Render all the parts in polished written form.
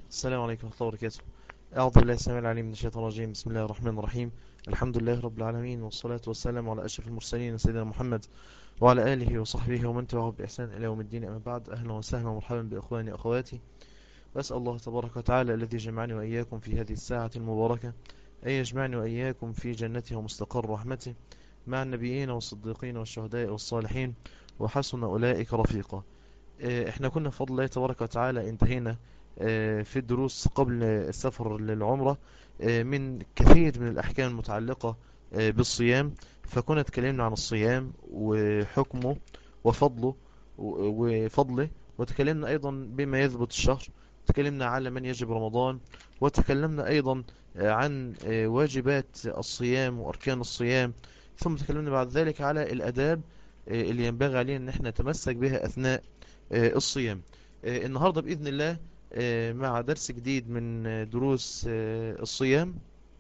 السلام عليكم ورحمة الله وبركاته. أعوذ بالله السميع العليم من الشيطان الرجيم. بسم الله الرحمن الرحيم. الحمد لله رب العالمين، والصلاة والسلام على أشرف المرسلين سيدنا محمد وعلى آله وصحبه ومن تبعه بإحسان إلى يوم الدين. أما بعد، أهلا وسهلا ومرحبا بإخواني وأخواتي. وأسأل الله تبارك وتعالى الذي جمعني وإياكم في هذه الساعة المباركة أن يجمعني وإياكم في جنته ومستقر رحمته مع النبيين والصديقين والشهداء والصالحين وحسن أولئك رفيقا. احنا كنا بفضل الله تبارك وتعالى انتهينا في الدروس قبل السفر للعمرة من كثير من الأحكام المتعلقة بالصيام. فكنا اتكلمنا عن الصيام وحكمه وفضله وفضله، وتكلمنا أيضا بما يثبت الشهر، تكلمنا على من يجب رمضان، وتكلمنا أيضا عن واجبات الصيام وأركان الصيام. ثم تكلمنا بعد ذلك على الأداب اللي ينبغي علينا أن احنا نتمسك بها أثناء الصيام. النهاردة بإذن الله مع درس جديد من دروس الصيام،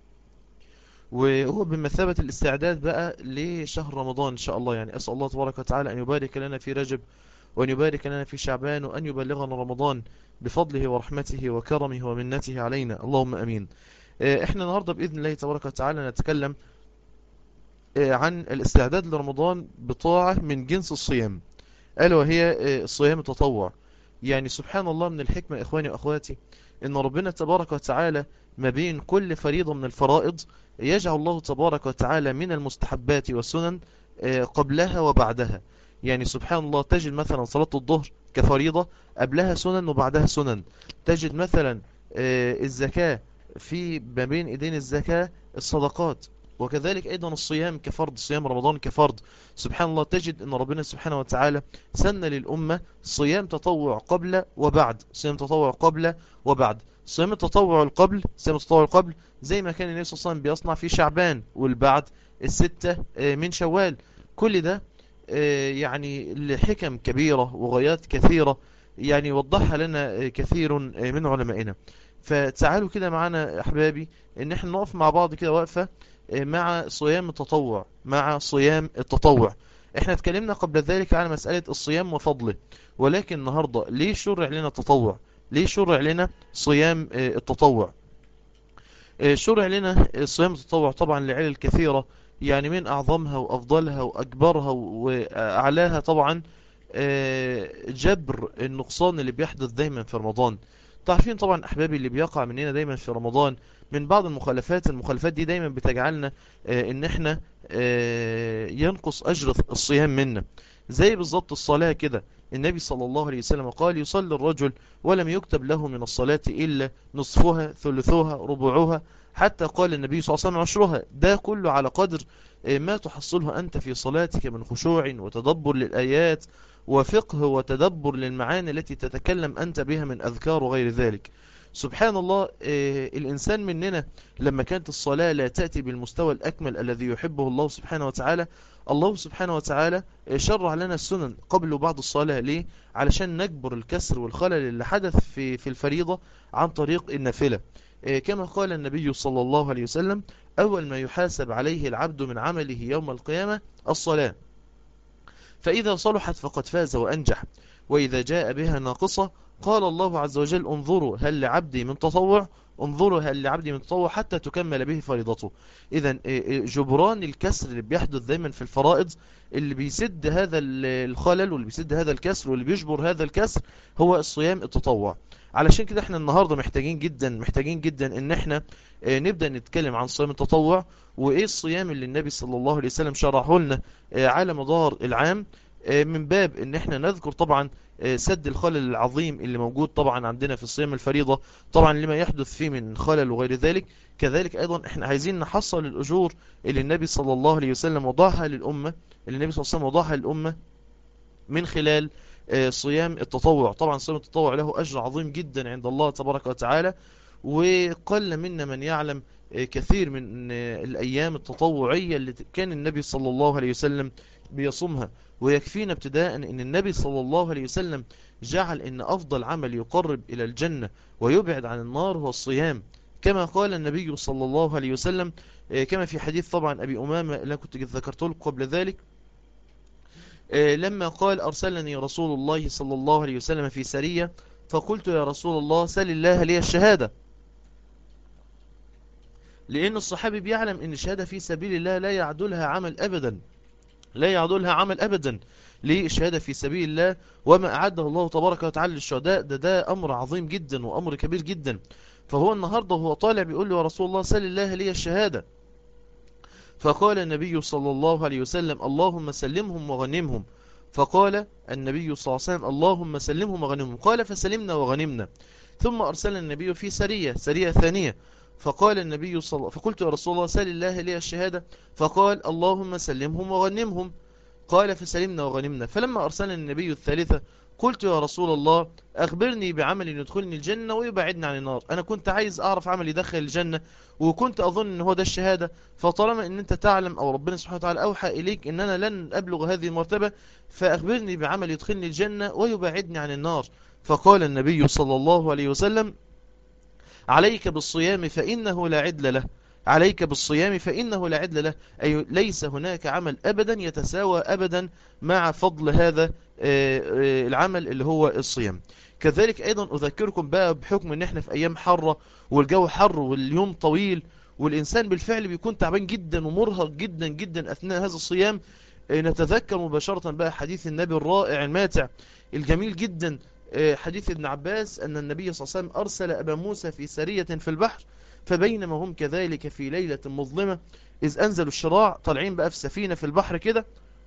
وهو بمثابة الاستعداد بقى لشهر رمضان إن شاء الله. يعني أسأل الله تبارك وتعالى أن يبارك لنا في رجب، وأن يبارك لنا في شعبان، وأن يبلغنا رمضان بفضله ورحمته وكرمه ومنته علينا، اللهم أمين. احنا النهاردة بإذن الله تبارك وتعالى نتكلم عن الاستعداد لرمضان بطاعة من جنس الصيام، ألا وهي الصيام التطوع. يعني سبحان الله من الحكمة إخواني وأخواتي إن ربنا تبارك وتعالى ما بين كل فريضة من الفرائض يجعل الله تبارك وتعالى من المستحبات والسنن قبلها وبعدها. يعني سبحان الله تجد مثلا صلاة الظهر كفريضة قبلها سنن وبعدها سنن. تجد مثلا الزكاة في ما بين إيدين الزكاة الصدقات، وكذلك أيضا الصيام كفرض، صيام رمضان كفرض. سبحان الله تجد أن ربنا سبحانه وتعالى سن للأمة صيام تطوع قبل وبعد، صيام تطوع قبل وبعد. صيام التطوع القبل، صيام التطوع القبل زي ما كان النبي صلى الله عليه وسلم بيصنع في شعبان، والبعد الستة من شوال. كل ده يعني لحكم كبيرة وغايات كثيرة يعني وضحها لنا كثير من علمائنا. فتعالوا كده معنا أحبابي إن احنا نقف مع بعض كده وقفة مع صيام التطوع، مع صيام التطوع. احنا اتكلمنا قبل ذلك على مسألة الصيام وفضله، ولكن النهاردة ليه شرع لنا التطوع؟ ليه شرع لنا صيام التطوع؟ شرع لنا صيام التطوع طبعا لعلل كثيرة، يعني من أعظمها وأفضلها وأكبرها وأعلاها طبعا جبر النقصان اللي بيحدث دايما في رمضان. تعرفين طبعا أحبابي اللي بيقع مننا دايما في رمضان من بعض المخالفات دي دايما بتجعلنا ان احنا ينقص أجر الصيام منا. زي بالضبط الصلاة كده، النبي صلى الله عليه وسلم قال يصلي الرجل ولم يكتب له من الصلاة إلا نصفها ثلثها ربعها، حتى قال النبي صلى الله عليه وسلم عشرها. ده كله على قدر ما تحصله أنت في صلاتك من خشوع وتدبر للآيات وفقه وتدبر للمعاني التي تتكلم أنت بها من أذكار وغير ذلك. سبحان الله الإنسان مننا لما كانت الصلاة لا تأتي بالمستوى الأكمل الذي يحبه الله سبحانه وتعالى، الله سبحانه وتعالى شرع لنا السنن قبل وبعد الصلاة. ليه؟ علشان نجبر الكسر والخلل اللي حدث في الفريضة عن طريق النافلة. كما قال النبي صلى الله عليه وسلم أول ما يحاسب عليه العبد من عمله يوم القيامة الصلاة، فإذا صلحت فقد فاز وأنجح، وإذا جاء بها ناقصة قال الله عز وجل انظروا هل لعبدي من تطوع، انظروا هل لعبدي من تطوع حتى تكمل به فريضته. إذا جبران الكسر اللي بيحدث دايما في الفرائض، اللي بيسد هذا الخلل واللي بيسد هذا الكسر واللي بيجبر هذا الكسر هو الصيام التطوع. علشان كده احنا النهاردة محتاجين جدا ان احنا نبدأ نتكلم عن صيام التطوع، وايه الصيام اللي النبي صلى الله عليه وسلم شرحه لنا على مدار العام، من باب ان احنا نذكر طبعا سد الخلل العظيم اللي موجود طبعا عندنا في الصيام الفريضة، طبعا لما يحدث فيه من خلل وغير ذلك. كذلك ايضا احنا عايزين نحصل الاجور اللي النبي صلى الله عليه وسلم وضعها للأمة، من خلال صيام التطوع. طبعا صيام التطوع له أجر عظيم جدا عند الله تبارك وتعالى، وقل منا من يعلم كثير من الأيام التطوعية اللي كان النبي صلى الله عليه وسلم بيصومها. ويكفينا ابتداء أن النبي صلى الله عليه وسلم جعل أن أفضل عمل يقرب إلى الجنة ويبعد عن النار هو الصيام، كما قال النبي صلى الله عليه وسلم كما في حديث طبعا أبي أمامة اللي كنت ذكرته لكم قبل ذلك، لما قال أرسلني رسول الله صلى الله عليه وسلم في سرية فقلت يا رسول الله سل الله لي الشهادة، لأن الصحابي بيعلم أن الشهادة في سبيل الله لا يعدلها عمل أبدا، لا يعدلها عمل أبدا للشهادة في سبيل الله. وما أعده الله تبارك وتعالى للشهداء ده أمر عظيم جدا وأمر كبير جدا. فهو النهاردة وهو طالع بيقول له يا رسول الله سل الله لي الشهادة، فقال النبي صلى الله عليه وسلم اللهم سلمهم وغنمهم. فقال النبي صلى الله عليه وسلم اللهم سلمهم وغنمهم، قال فسلمنا وغنمنا. ثم أرسل النبي في سرية ثانية، فقال النبي فقلت يا رسول الله سل الله لي الشهادة، فقال اللهم سلمهم وغنمهم، قال فسلمنا وغنمنا. فلما أرسل النبي الثالثة قلت يا رسول الله أخبرني بعمل يدخلني الجنة ويبعدني عن النار. أنا كنت عايز أعرف عمل يدخل الجنة، وكنت أظن أن هو ده الشهادة، فطالما أن أنت تعلم أو ربنا سبحانه وتعالى أوحى إليك أن أنا لن أبلغ هذه المرتبة، فأخبرني بعمل يدخلني الجنة ويبعدني عن النار. فقال النبي صلى الله عليه وسلم عليك بالصيام فإنه لا عدل له، عليك بالصيام فإنه لا عدل له، أي ليس هناك عمل أبدا يتساوى أبدا مع فضل هذا العمل اللي هو الصيام. كذلك أيضا أذكركم بقى بحكم أن احنا في أيام حرة والجو حر واليوم طويل، والإنسان بالفعل بيكون تعبان جدا ومرهق جدا جدا أثناء هذا الصيام. نتذكر مباشرة بقى حديث النبي الرائع الماتع الجميل جدا، حديث ابن عباس أن النبي صلى الله عليه وسلم أرسل أبا موسى في سرية في البحر، فبينما هم كذلك في ليلة مظلمة إذ أنزلوا الشراع، طالعين بقى في سفينة في البحر كده،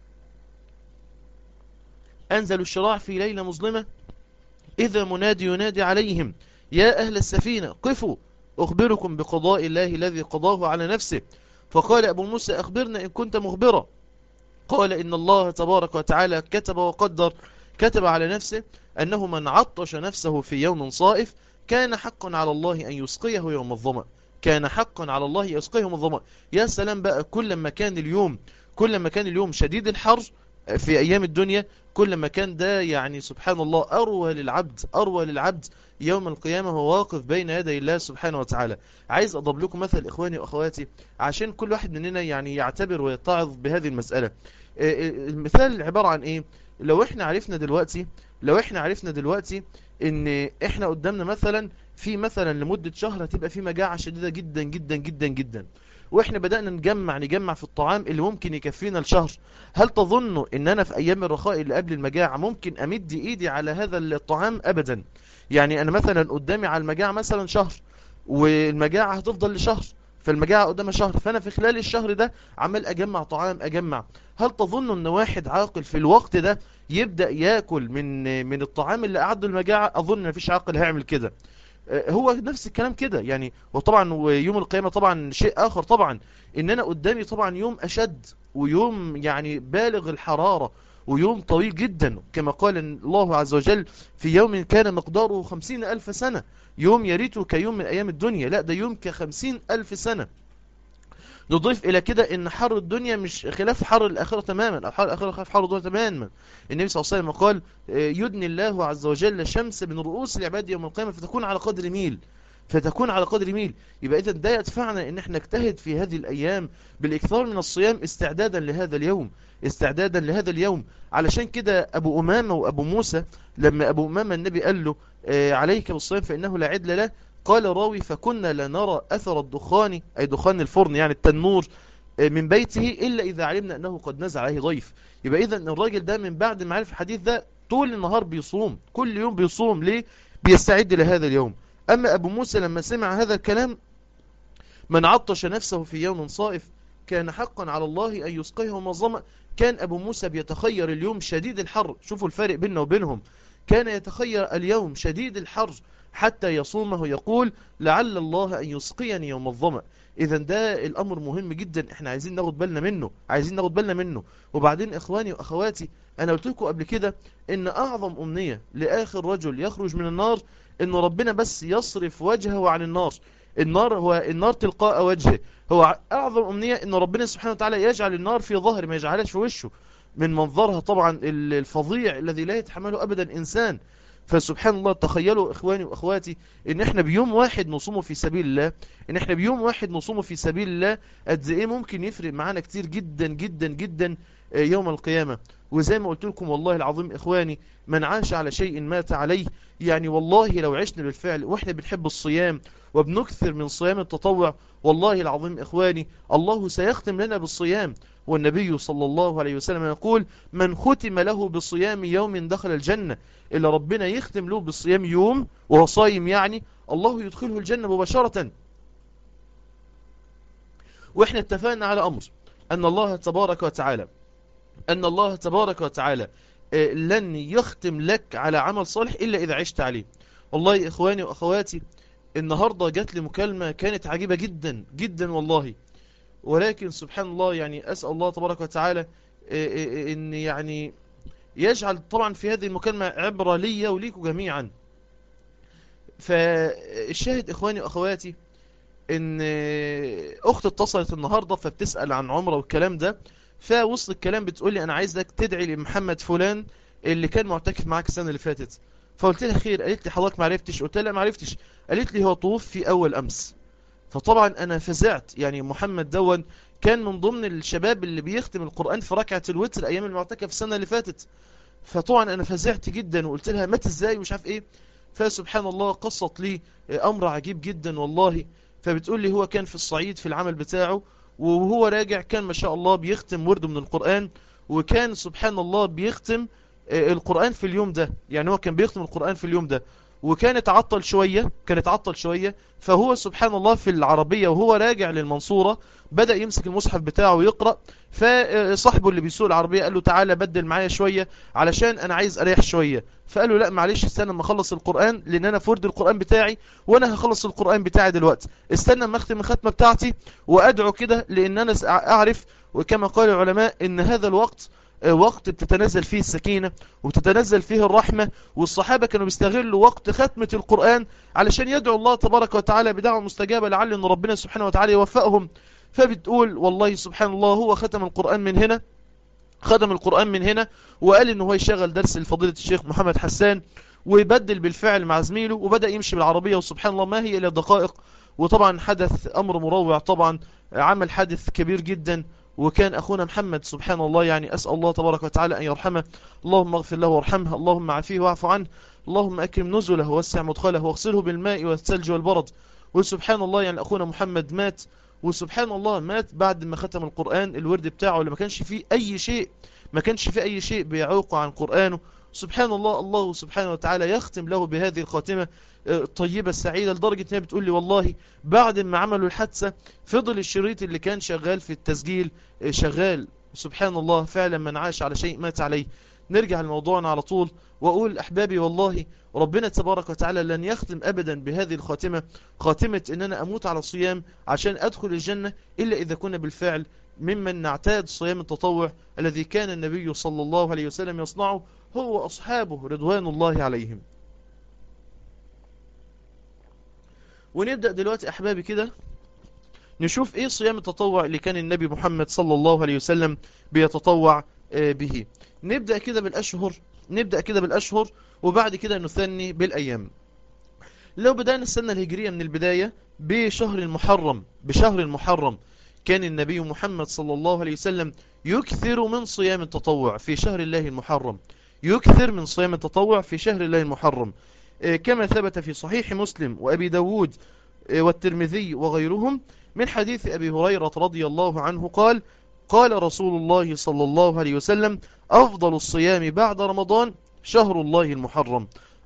أنزلوا الشراع في ليلة مظلمة، إذا منادي ينادي عليهم يا أهل السفينة قفوا أخبركم بقضاء الله الذي قضاه على نفسه. فقال أبو موسى أخبرنا إن كنت مخبرا. قال إن الله تبارك وتعالى كتب وقدر، كتب على نفسه أنه من عطش نفسه في يوم صائف كان حقا على الله أن يسقيه يوم الظمأ، كان حقا على الله يسقيه يوم الظمأ. يا سلام بقى، كل ما كان اليوم شديد الحر في أيام الدنيا، كل ما كان ده يعني سبحان الله أروى للعبد يوم القيامة هو واقف بين يدي الله سبحانه وتعالى. عايز أضرب لكم مثل إخواني وأخواتي عشان كل واحد مننا يعني يعتبر ويتعظ بهذه المسألة. المثال عبارة عن إيه؟ لو احنا عرفنا دلوقتي ان احنا قدامنا مثلا لمدة شهر هتبقى في مجاعة شديدة جدا جدا جدا جدا، واحنا بدأنا نجمع في الطعام اللي ممكن يكفينا الشهر، هل تظنوا ان انا في ايام الرخاء اللي قبل المجاعة ممكن امد ايدي على هذا الطعام؟ ابدا. يعني انا مثلا قدامي على المجاعة مثلا شهر، والمجاعة هتفضل لشهر، فالمجاعة قدامها شهر، فانا في خلال الشهر ده عمال اجمع طعام هل تظنوا ان واحد عاقل في الوقت ده يبدأ ياكل من الطعام اللي قعده المجاعة؟ اظن مفيش عاقل هيعمل كده. هو نفس الكلام كده يعني. وطبعا ويوم القيامة طبعا شيء آخر طبعا، إن أنا قدامي طبعا يوم أشد، ويوم يعني بالغ الحرارة، ويوم طويل جدا، كما قال الله عز وجل في يوم كان مقداره 50,000 سنة، يوم يريته كيوم من أيام الدنيا، لا ده يوم ك50,000 سنة. نضيف إلى كده إن حر الدنيا مش خلاف حر الآخرة تماما، أو حر الآخرة خلاف حر الدنيا تماما. النبي صلى الله عليه وسلم قال يدني الله عز وجل الشمس من رؤوس العباد يوم القيامة فتكون على قدر ميل. يبقى إذا ده يدفعنا إن احنا نجتهد في هذه الأيام بالإكثار من الصيام استعدادا لهذا اليوم. علشان كده أبو أمامة وأبو موسى، لما أبو أمامة النبي قال له عليك بالصيام فإنه لا عدل له، قال راوي فكنا لا نرى أثر الدخان، أي دخان الفرن يعني التنور، من بيته إلا إذا علمنا أنه قد نزل عليه ضيف. يبقى إذا الراجل ده من بعد ما عرف الحديث ده طول النهار بيصوم، كل يوم بيصوم. ليه؟ بيستعد لهذا اليوم. أما أبو موسى لما سمع هذا الكلام من عطش نفسه في يوم صائف كان حقا على الله أن يسقيه مظلمة، كان أبو موسى بيتخير اليوم شديد الحر. شوفوا الفارق بيننا وبينهم، كان يتخير اليوم شديد الحر حتى يصومه يقول لعل الله أن يسقيني يوم الظمأ. إذا ده الأمر مهم جدا، احنا عايزين ناخد بالنا منه. وبعدين إخواني وأخواتي، أنا قلت لكم قبل كده إن أعظم أمنية لآخر رجل يخرج من النار إن ربنا بس يصرف وجهه عن النار هو النار تلقاء وجهه. هو أعظم أمنية إن ربنا سبحانه وتعالى يجعل النار في ظهر، ما يجعلهاش في وشه، من منظرها طبعا الفظيع الذي لا يتحمله أبدا إنسان. فسبحان الله، تخيلوا إخواني وأخواتي إن إحنا بيوم واحد نصومه في سبيل الله، قد إيه ممكن يفرق معانا كتير جدا جدا جدا يوم القيامة. وزي ما قلت لكم والله العظيم إخواني، من عاش على شيء مات عليه. يعني والله لو عشنا بالفعل وإحنا بنحب الصيام وبنكثر من صيام التطوع، والله العظيم إخواني الله سيختم لنا بالصيام. والنبي صلى الله عليه وسلم يقول: من ختم له بصيام يوم دخل الجنة. إلا ربنا يختم له بالصيام يوم وهو صايم، يعني الله يدخله الجنة مباشرة. وإحنا اتفقنا على أمر أن الله تبارك وتعالى لن يختم لك على عمل صالح إلا إذا عشت عليه. والله إخواني وأخواتي، النهاردة جات لي مكالمة كانت عجيبة جدا جدا والله، ولكن سبحان الله يعني أسأل الله تبارك وتعالى إن يعني يجعل طبعا في هذه المكالمة عبرة لي وليكم جميعا. فالشاهد إخواني وأخواتي إن أخت اتصلت النهاردة فبتسأل عن عمره والكلام ده، فوسط الكلام بتقول لي: أنا عايزك تدعي لمحمد فلان اللي كان معتكف معاك السنة اللي فاتت. فقلت لها: خير. قالت لي: حضرتك ما عرفتش؟ قلت لها: لا ما عرفتش. قالت لي: هو توفي أول أمس. فطبعا أنا فزعت. يعني محمد دون كان من ضمن الشباب اللي بيختم القرآن في ركعة الوتر أيام المعتكف السنة اللي فاتت. فطبعا أنا فزعت جدا وقلت لها: مات إزاي ومش عارف إيه. فسبحان الله قصت لي أمر عجيب جدا والله. فبتقول لي: هو كان في الصعيد في العمل بتاعه، وهو راجع كان ما شاء الله بيختم ورد من القرآن، وكان سبحان الله بيختم القرآن في اليوم ده. يعني هو كان بيختم القرآن في اليوم ده، وكانت عطل شوية. فهو سبحان الله في العربية وهو راجع للمنصورة بدأ يمسك المصحف بتاعه ويقرأ. فصاحبه اللي بيسوق العربية قال له: تعالى بدل معايا شوية علشان أنا عايز أريح شوية. فقال له: لا معلش، استنى اما اخلص القرآن، لأن أنا فرد القرآن بتاعي وأنا هخلص القرآن بتاعي دلوقتي. استنى اما اختم الختمة بتاعتي وأدعو كده، لأن أنا أعرف وكما قال العلماء إن هذا الوقت وقت بتتنزل فيه السكينة وتتنزل فيه الرحمة. والصحابة كانوا بيستغلوا وقت ختمة القرآن علشان يدعو الله تبارك وتعالى بدعوة مستجابة، لعل أن ربنا سبحانه وتعالى يوفقهم. فبتقول: والله سبحان الله هو ختم القرآن من هنا وقال إنه هو يشغل درس لفضيلة الشيخ محمد حسان، ويبدل بالفعل مع زميله وبدأ يمشي بالعربية. وسبحان الله ما هي إلا دقائق، وطبعا حدث أمر مروع. طبعا عمل حادث كبير جدا، وكان أخونا محمد سبحان الله يعني أسأل الله تبارك وتعالى أن يرحمه. اللهم اغفر له وارحمه، اللهم عافيه واعف عنه، اللهم أكرم نزله ووسع مدخله واغسله بالماء والثلج والبرد. وسبحان الله يعني أخونا محمد مات، وسبحان الله مات بعد ما ختم القرآن الورد بتاعه اللي ما كانش فيه أي شيء بيعوق عن قرآنه. سبحان الله، الله سبحانه وتعالى يختم له بهذه الخاتمة الطيبة السعيدة، لدرجة انها بتقول لي: والله بعد ما عملوا الحادثة فضل الشريط اللي كان شغال في التسجيل شغال. سبحان الله، فعلا من عاش على شيء مات عليه. نرجع لموضوعنا على طول وأقول: أحبابي والله ربنا تبارك وتعالى لن يختم أبدا بهذه الخاتمة، خاتمة إن أنا أموت على صيام عشان أدخل الجنة، إلا إذا كنا بالفعل ممن نعتاد صيام التطوع الذي كان النبي صلى الله عليه وسلم يصنعه هو وأصحابه رضوان الله عليهم. ونبدأ دلوقتي أحبابي كده نشوف إيه صيام التطوع اللي كان النبي محمد صلى الله عليه وسلم بيتطوع به. نبدأ كده بالأشهر وبعد كده نثني بالأيام. لو بدأنا السنة الهجرية من البداية بشهر المحرم كان النبي محمد صلى الله عليه وسلم يكثر من صيام التطوع في شهر الله المحرم، كما ثبت في صحيح مسلم وأبي داود والترمذي وغيرهم من حديث أبي هريرة رضي الله عنه قال: قال رسول الله صلى الله عليه وسلم: أفضل الصيام بعد رمضان شهر الله المحرم.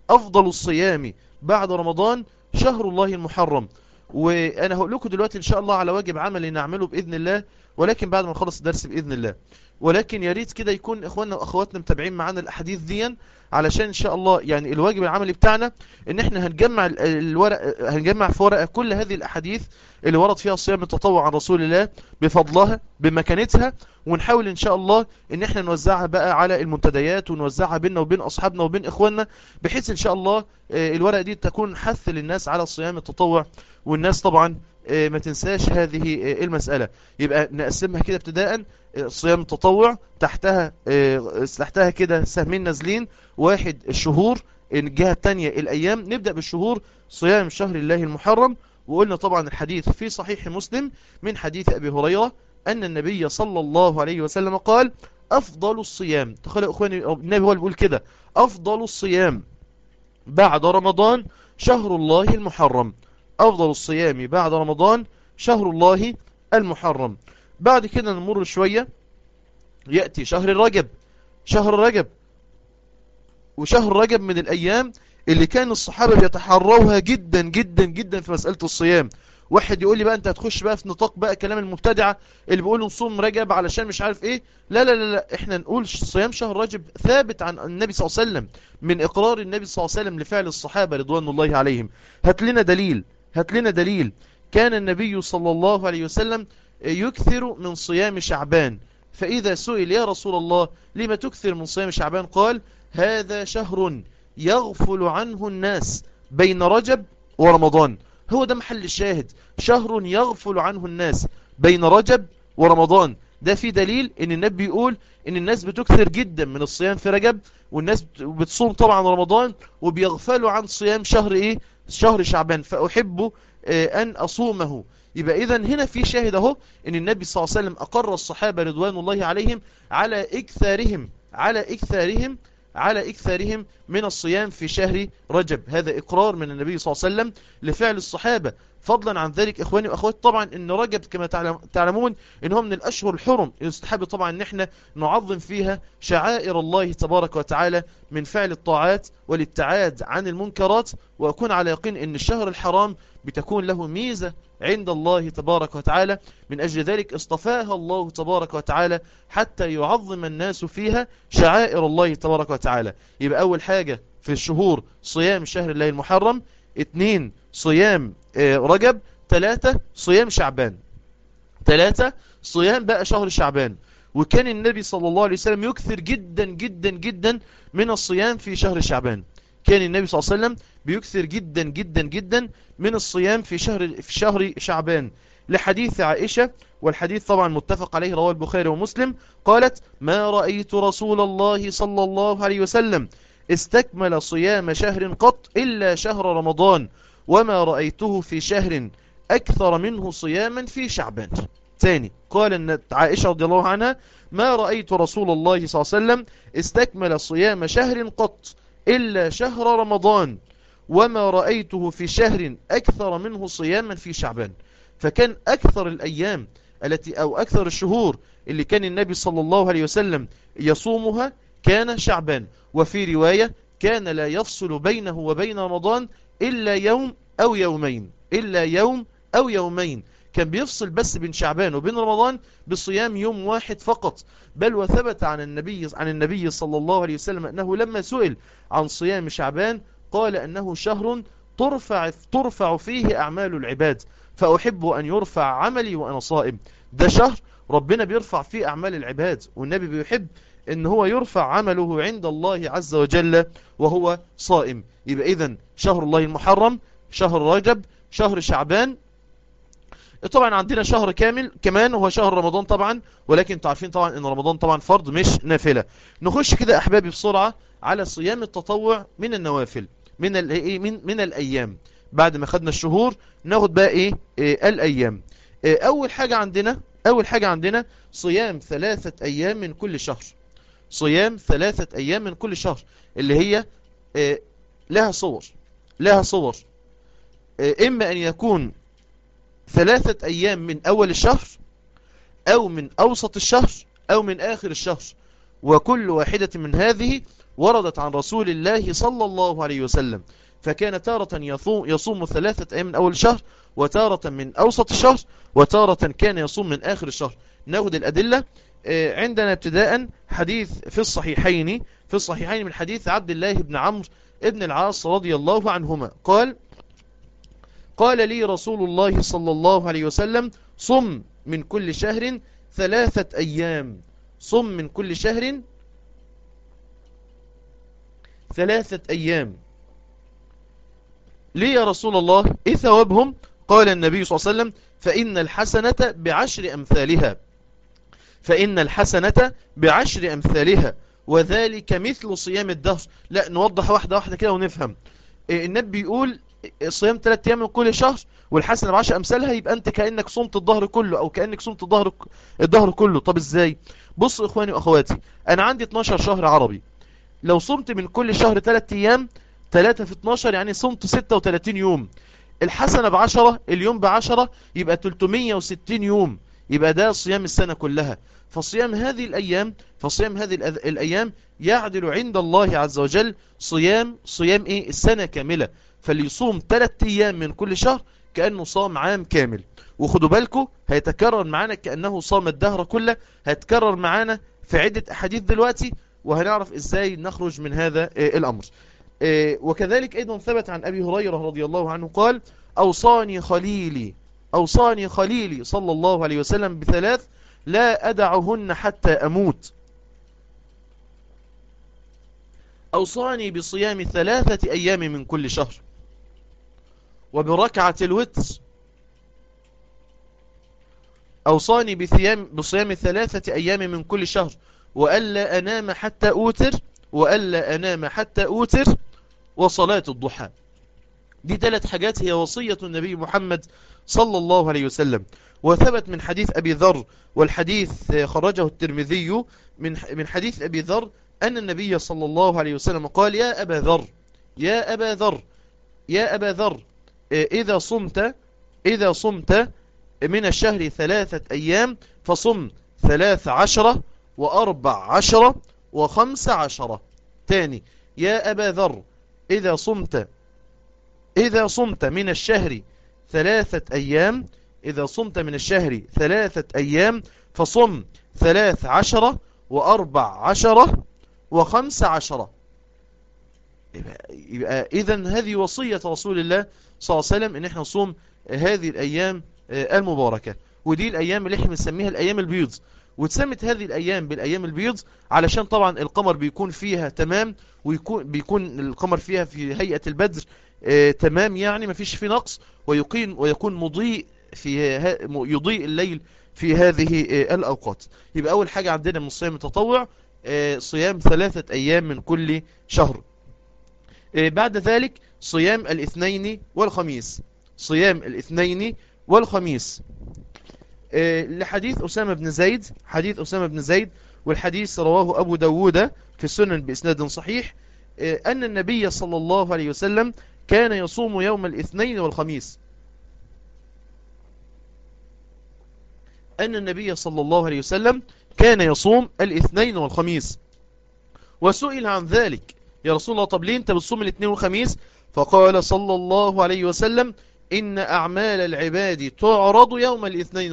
وأنا هقول لكم دلوقتي إن شاء الله على واجب عملي نعمله بإذن الله، ولكن بعد ما نخلص الدرس بإذن الله. ولكن يا ريت كده يكون إخواننا وأخواتنا متابعين معانا الأحاديث دي، علشان إن شاء الله يعني الواجب العملي بتاعنا إن إحنا هنجمع في ورقة كل هذه الأحاديث اللي ورد فيها صيام التطوع عن رسول الله بفضلها بمكانتها، ونحاول إن شاء الله إن إحنا نوزعها بقى على المنتديات ونوزعها بيننا وبين أصحابنا وبين إخواننا، بحيث إن شاء الله الورقة دي تكون حث للناس على صيام التطوع. والناس طبعا ما تنساش هذه المسألة. يبقى نقسمها كده ابتداء: صيام التطوع تحتها كده سهمين نازلين، واحد الشهور، الجهة التانية الأيام. نبدأ بالشهور: صيام شهر الله المحرم. وقلنا طبعا الحديث في صحيح مسلم من حديث أبي هريرة أن النبي صلى الله عليه وسلم قال أفضل الصيام، تخيلوا أخواني النبي هو اللي بيقول كده، أفضل الصيام بعد رمضان شهر الله المحرم، أفضل الصيام بعد رمضان شهر الله المحرم. بعد كده نمر شوية، يأتي شهر رجب. شهر رجب، وشهر رجب من الأيام اللي كان الصحابة بيتحروها جدا جدا جدا في مسألة الصيام. واحد يقول لي بقى انت هتخش بقى في نطاق بقى كلام المبتدعة اللي بيقولوا نصوم رجب علشان مش عارف ايه. لا لا لا لا، احنا نقول صيام شهر رجب ثابت عن النبي صلى الله عليه وسلم، من اقرار النبي صلى الله عليه وسلم لفعل الصحابة رضوان الله عليهم. هات لنا دليل، هات لنا دليل. كان النبي صلى الله عليه وسلم يكثر من صيام شعبان، فإذا سئل يا رسول الله لما تكثر من صيام شعبان قال هذا شهر يغفل عنه الناس بين رجب ورمضان. هو ده محل الشاهد، شهر يغفل عنه الناس بين رجب ورمضان. ده في دليل ان النبي يقول ان الناس بتكثر جدا من الصيام في رجب، والناس بتصوم طبعا رمضان، وبيغفلوا عن صيام شهر ايه؟ شهر شعبان، فأحب ان اصومه. يبقى اذا هنا في شاهد اهو ان النبي صلى الله عليه وسلم اقر الصحابة رضوان الله عليهم على اكثارهم من الصيام في شهر رجب. هذا اقرار من النبي صلى الله عليه وسلم لفعل الصحابة. فضلا عن ذلك اخواني واخواتي، طبعا ان رجب كما تعلمون ان هو من الاشهر الحرم، يستحب طبعا ان احنا نعظم فيها شعائر الله تبارك وتعالى من فعل الطاعات والابتعاد عن المنكرات، واكون على يقين ان الشهر الحرام بتكون له ميزة عند الله تبارك وتعالى. من أجل ذلك اصطفاها الله تبارك وتعالى حتى يعظم الناس فيها شعائر الله تبارك وتعالى. يبقى أول حاجة في الشهور صيام شهر الله المحرم، 2 صيام رجب، 3 صيام شعبان، 3 صيام بقى شهر شعبان. وكان النبي صلى الله عليه وسلم يكثر جدا جدا جدا من الصيام في شهر شعبان. كان النبي صلى الله عليه وسلم بيكثر جدا جدا جدا من الصيام في شهر شعبان، لحديث عائشة، والحديث طبعا متفق عليه رواه البخاري ومسلم، قالت ما رأيت رسول الله صلى الله عليه وسلم استكمل صيام شهر قط إلا شهر رمضان، وما رأيته في شهر أكثر منه صياما في شعبان. ثاني قال أن عائشة رضي الله عنها ما رأيت رسول الله صلى الله عليه وسلم استكمل صيام شهر قط إلا شهر رمضان، وما رأيته في شهر أكثر منه صياما في شعبان. فكان أكثر الأيام أو أكثر الشهور اللي كان النبي صلى الله عليه وسلم يصومها كان شعبان. وفي رواية كان لا يفصل بينه وبين رمضان إلا يوم أو يومين، إلا يوم أو يومين، كان بيفصل بس بين شعبان وبين رمضان بصيام يوم واحد فقط. بل وثبت عن النبي صلى الله عليه وسلم أنه لما سئل عن صيام شعبان قال أنه شهر ترفع فيه أعمال العباد، فأحب أن يرفع عملي وأنا صائم. ده شهر ربنا بيرفع فيه أعمال العباد، والنبي بيحب أن هو يرفع عمله عند الله عز وجل وهو صائم. يبقى إذن شهر الله المحرم، شهر رجب، شهر شعبان. طبعا عندنا شهر كامل كمان وهو شهر رمضان طبعا، ولكن تعرفين طبعا ان رمضان طبعا فرض مش نافلة. نخش كده احبابي بسرعة على صيام التطوع من النوافل من الايام. بعد ما خدنا الشهور ناخد بقى ايه الايام. اول حاجة عندنا صيام 3 ايام من كل شهر. صيام 3 ايام من كل شهر اللي هي لها صور اما ان يكون 3 أيام من أول الشهر، أو من أوسط الشهر، أو من آخر الشهر، وكل واحدة من هذه وردت عن رسول الله صلى الله عليه وسلم. فكان تارة يصوم 3 أيام من أول الشهر، وتارة من أوسط الشهر، وتارة كان يصوم من آخر الشهر. ناخد الأدلة. عندنا ابتداء حديث في الصحيحين من حديث عبد الله بن عمرو ابن العاص رضي الله عنهما قال لي رسول الله صلى الله عليه وسلم صم من كل شهر 3 أيام. صم من كل شهر 3 أيام. ليه يا رسول الله؟ إيه ثوابهم؟ قال النبي صلى الله عليه وسلم فإن الحسنة بعشر أمثالها وذلك مثل صيام الدهر. لا، نوضح واحدة كده ونفهم. النبي يقول صيام 3 أيام من كل شهر والحسنة ب10 أمثالها، يبقى أنت كأنك صمت الظهر كله، أو كأنك صمت الظهر كله. طب إزاي؟ بص إخواني وأخواتي، أنا عندي 12 شهر عربي، لو صمت من كل شهر 3 أيام، 3 في 12 يعني صمت 36 يوم، الحسنة ب10، اليوم ب10، يبقى 360 يوم، يبقى ده صيام السنة كلها. فصيام هذه الأيام يعدل عند الله عز وجل صيام إيه؟ السنة كاملة. فاللي يصوم 3 أيام من كل شهر كأنه صام عام كامل. وخدوا بالكم هيتكرر معانا كأنه صام الدهر كله، هيتكرر معانا في عدة أحاديث دلوقتي، وهنعرف إزاي نخرج من هذا الأمر. وكذلك أيضا ثبت عن أبي هريرة رضي الله عنه قال: أوصاني خليلي صلى الله عليه وسلم ب3 لا أدعهن حتى أموت. أوصاني بصيام 3 أيام من كل شهر، وبركعة الوتر. أوصاني بصيام 3 أيام من كل شهر، وألا أنام حتى أوتر، وصلاة الضحى. دي 3 حاجات هي وصية النبي محمد صلى الله عليه وسلم. وثبت من حديث أبي ذر، والحديث خرجه الترمذي من حديث أبي ذر أن النبي صلى الله عليه وسلم قال: يا أبا ذر إذا صمت من الشهر 3 أيام فصم 13 و14 و15. تاني: يا أبا ذر إذا صمت من الشهر 3 أيام، فصم 13 و14 و15. يبقى إذن هذه وصية رسول الله صلى الله عليه وسلم، إن احنا نصوم هذه الأيام المباركة. ودي الأيام اللي احنا بنسميها الأيام البيض. وتسمت هذه الأيام بالأيام البيض علشان طبعا القمر بيكون فيها تمام، بيكون القمر فيها في هيئة البدر تمام، يعني ما فيش فيه نقص، ويكون يضيء الليل في هذه الأوقات. يبقى أول حاجة عندنا من الصيام التطوع صيام 3 أيام من كل شهر. بعد ذلك صيام الاثنين والخميس. لحديث أسامة بن زيد، والحديث رواه أبو داود في السنن بإسناد صحيح، أن النبي صلى الله عليه وسلم كان يصوم يوم الاثنين والخميس. الاثنين والخميس. وسئل عن ذلك: يا رسول الله، طب ليه انت بتصوم الاثنين والخميس؟ فقال صلى الله عليه وسلم: إن أعمال العباد تعرض يوم الاثنين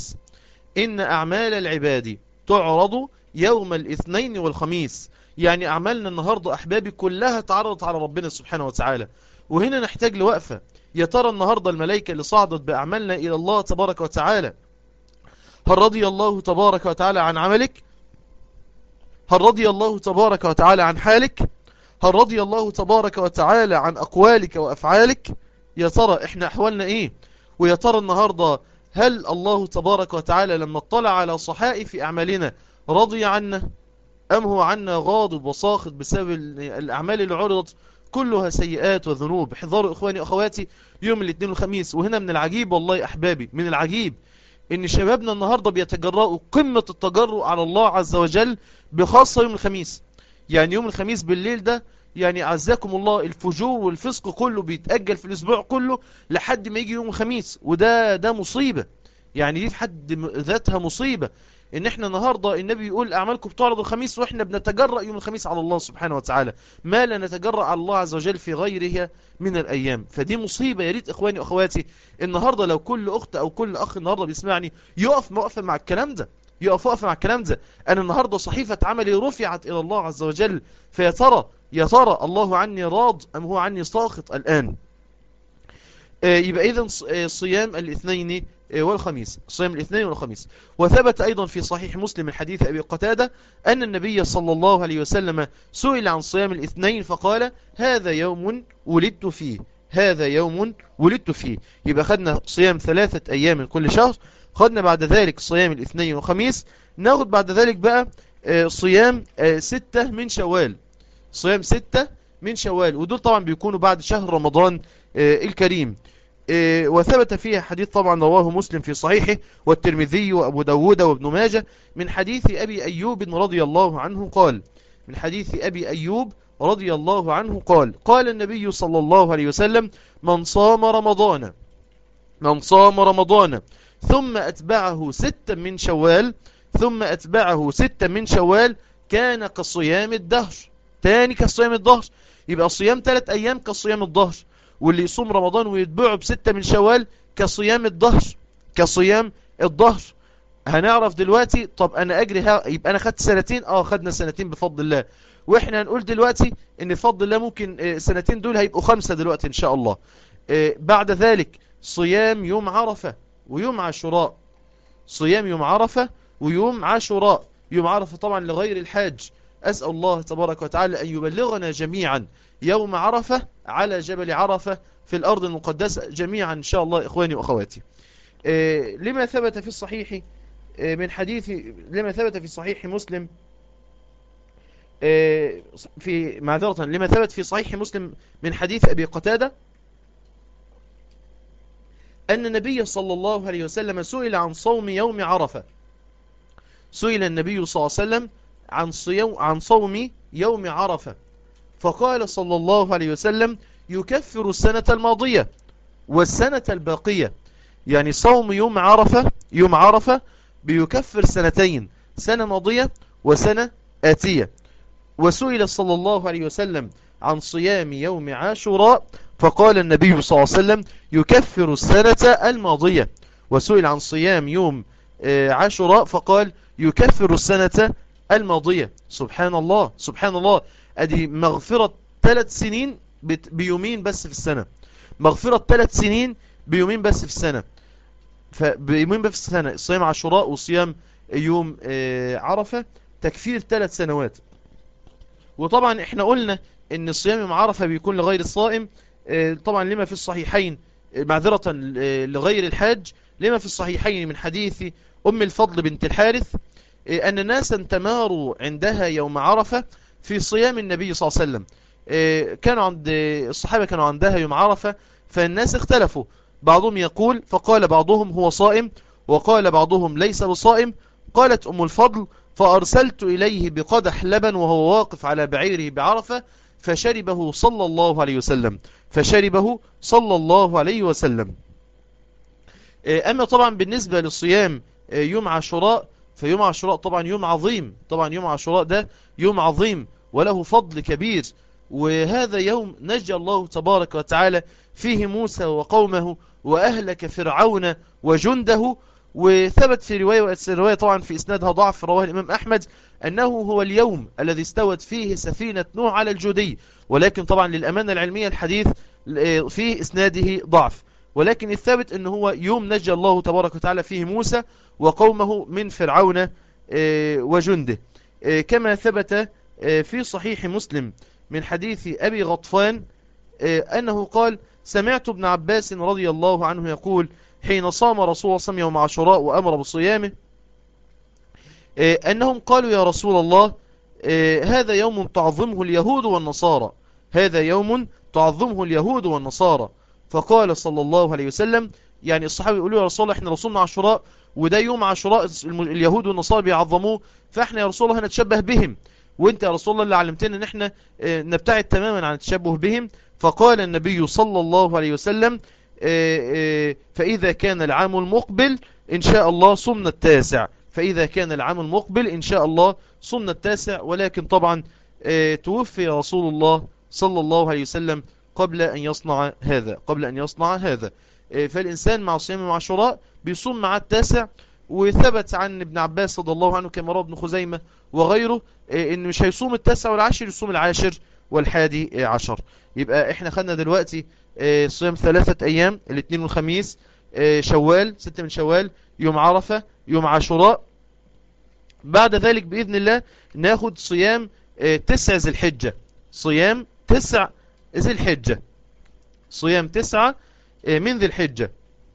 والخميس. يعني أعمالنا النهاردة أحبابي كلها تعرضت على ربنا سبحانه وتعالى. وهنا نحتاج لوقفة. يا ترى النهاردة الملائكة اللي صعدت بأعمالنا إلى الله تبارك وتعالى، هل رضي الله تبارك وتعالى عن عملك؟ هل رضي الله تبارك وتعالى عن حالك؟ هل رضي الله تبارك وتعالى عن أقوالك وأفعالك؟ يا ترى إحنا أحوالنا إيه؟ ويا ترى النهاردة هل الله تبارك وتعالى لما اطلع على صحائف أعمالنا رضي عنا، أم هو عنا غاضب وساخط بسبب الأعمال اللي عرضت كلها سيئات وذنوب؟ احذروا إخواني وأخواتي يوم الاثنين والخميس. وهنا من العجيب والله أحبابي، من العجيب إن شبابنا النهاردة بيتجرؤوا قمة التجرؤ على الله عز وجل، بخاصة يوم الخميس. يعني يوم الخميس بالليل ده، يعني عزاكم الله، الفجور والفسق كله بيتأجل في الأسبوع كله لحد ما يجي يوم الخميس. وده مصيبة، يعني دي في حد ذاتها مصيبة، ان احنا النهاردة النبي يقول اعمالكم بتعرض الخميس، واحنا بنتجرأ يوم الخميس على الله سبحانه وتعالى ما لا نتجرأ على الله عز وجل في غيرها من الايام. فدي مصيبة. يا ريت اخواني واخواتي النهاردة لو كل اخت او كل اخ النهاردة بيسمعني يقف موقفا مع الكلام ده، وقفا مع الكلام ده. انا النهاردة صحيفة عملي رفعت الى الله عز وجل، فيا ترى الله عني راض ام هو عني ساخط الان؟ يبقى إذن صيام الاثنين والخميس. وثبت أيضا في صحيح مسلم من حديث أبي قتادة أن النبي صلى الله عليه وسلم سئل عن صيام الاثنين فقال: هذا يوم ولدت فيه. يبقى خدنا صيام 3 أيام من كل شهر، خدنا بعد ذلك صيام الاثنين والخميس، ناخد بعد ذلك بقى صيام 6 من شوال. ودول طبعا بيكونوا بعد شهر رمضان الكريم. وثبت فيها حديث طبعا رواه مسلم في صحيحه والترمذي وأبو داود وابن ماجه من حديث أبي أيوب رضي الله عنه قال، من حديث أبي أيوب رضي الله عنه قال قال النبي صلى الله عليه وسلم: من صام رمضان ثم أتبعه ستا من شوال كان كصيام الدهر. تاني كصيام الدهر، يبقى صيام 3 أيام كصيام الدهر، واللي يصوم رمضان ويتبعه ب6 من شوال كصيام الدهر. هنعرف دلوقتي. طب أنا أجري يبقى أنا خدت سنتين. خدنا سنتين بفضل الله. وإحنا هنقول دلوقتي إن بفضل الله ممكن سنتين دول هيبقوا 5 دلوقتي إن شاء الله. بعد ذلك صيام يوم عرفة ويوم عاشوراء. يوم عرفة طبعا لغير الحاج. أسأل الله تبارك وتعالى أن يبلغنا جميعا يوم عرفة على جبل عرفة في الأرض المقدسة جميعا إن شاء الله إخواني وأخواتي. لما ثبت في الصحيح لما ثبت في صحيح مسلم لما ثبت في صحيح مسلم من حديث أبي قتادة أن النبي صلى الله عليه وسلم سئل عن صوم يوم عرفة. سئل النبي صلى الله عليه وسلم عن صوم يوم عرفة، فقال صلى الله عليه وسلم: يكفر السنة الماضية والسنة الباقية. يعني صوم يوم عرفة بيكفر سنتين، سنة ماضية وسنة آتية. وسئل صلى الله عليه وسلم عن صيام يوم عاشوراء، فقال النبي صلى الله عليه وسلم: يكفر السنة الماضية. وسئل عن صيام يوم عاشوراء فقال: يكفر السنة الماضية. سبحان الله سبحان الله. ادي مغفرة 3 سنين بيومين بس في السنة. مغفرة 3 سنين بيومين بس في السنة. فبيومين بس في السنة، صيام عاشوراء وصيام يوم عرفة تكفير 3 سنوات. وطبعا احنا قلنا ان صيام يوم عرفة بيكون لغير الصائم طبعا لما في الصحيحين، معذرة لغير الحاج، لما في الصحيحين من حديث أم الفضل بنت الحارث أن ناسا تماروا عندها يوم عرفة في صيام النبي صلى الله عليه وسلم. الصحابة كانوا عندها يوم عرفة، فالناس اختلفوا. بعضهم يقول فقال بعضهم هو صائم، وقال بعضهم ليس بصائم. قالت أم الفضل: فأرسلت إليه بقدح لبن وهو واقف على بعيره بعرفة فشربه صلى الله عليه وسلم. أما طبعا بالنسبة للصيام يوم عاشوراء، فيوم عاشوراء طبعا يوم عظيم. طبعا يوم عاشوراء ده يوم عظيم وله فضل كبير، وهذا يوم نجى الله تبارك وتعالى فيه موسى وقومه وأهلك فرعون وجنده. وثبت في رواية طبعا في إسنادها ضعف، رواه الإمام أحمد، أنه هو اليوم الذي استوت فيه سفينة نوح على الجودي. ولكن طبعا للأمانة العلمية الحديث في إسناده ضعف، ولكن الثابت أنه هو يوم نجى الله تبارك وتعالى فيه موسى وقومه من فرعون وجنده. كما ثبت في صحيح مسلم من حديث أبي غطفان أنه قال: سمعت ابن عباس رضي الله عنه يقول حين صام رسول الله صلى الله عليه وسلم يوم عاشوراء وأمر بصيامه أنهم قالوا: يا رسول الله، هذا يوم تعظمه اليهود والنصارى. فقال صلى الله عليه وسلم، يعني الصحابة يقولوا: يا رسول الله، احنا رسولنا عاشوراء وده يوم عاشوراء اليهود والنصارى بيعظموه، فاحنا يا رسول الله هنتشبه بهم، وانت يا رسول الله اللي علمتنا ان احنا نبتعد تماما عن التشبه بهم. فقال النبي صلى الله عليه وسلم: فإذا كان العام المقبل إن شاء الله صمنا التاسع. ولكن طبعا توفي رسول الله صلى الله عليه وسلم قبل أن يصنع هذا. فالإنسان مع صيام عاشوراء بيصوم مع التاسع. وثبت عن ابن عباس رضي الله عنه كما روى ابن خزيمة وغيره إن مش هيصوم التاسع والعاشر، يصوم العاشر والحادي عشر. يبقى احنا خدنا دلوقتي صيام 3 أيام، الاثنين والخميس، شوال 6 من شوال، يوم عرفة، يوم عاشوراء. بعد ذلك بإذن الله ناخد صيام 9 ذي الحجة. صيام 9 ذي الحجة، صيام 9 من ذي الحجة.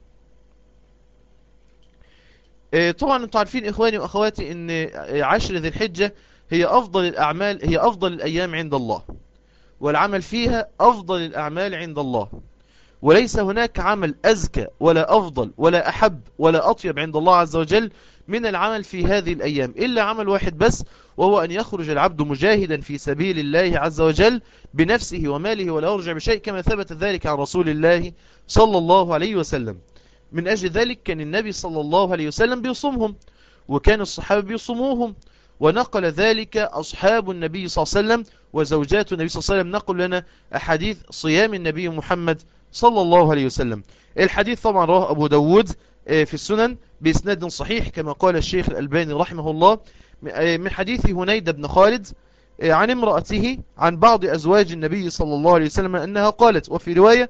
طبعا انتم عارفين إخواني وأخواتي ان 10 ذي الحجة هي أفضل الأعمال، هي أفضل الأيام عند الله، والعمل فيها أفضل الأعمال عند الله. وليس هناك عمل أزكى ولا أفضل ولا أحب ولا أطيب عند الله عز وجل من العمل في هذه الأيام، إلا عمل واحد بس، وهو أن يخرج العبد مجاهدا في سبيل الله عز وجل بنفسه وماله ولا يرجع بشيء، كما ثبت ذلك عن رسول الله صلى الله عليه وسلم. من أجل ذلك كان النبي صلى الله عليه وسلم بيصومهم، وكان الصحابة بيصوموهم، ونقل ذلك أصحاب النبي صلى الله عليه وسلم وزوجات النبي صلى الله عليه وسلم، نقل لنا أحاديث صيام النبي محمد صلى الله عليه وسلم. الحديث طبعا رواه أبو داود في السنن بإسناد صحيح كما قال الشيخ الألباني رحمه الله، من حديث هنيد بن خالد عن امرأته عن بعض أزواج النبي صلى الله عليه وسلم أنها قالت، وفي رواية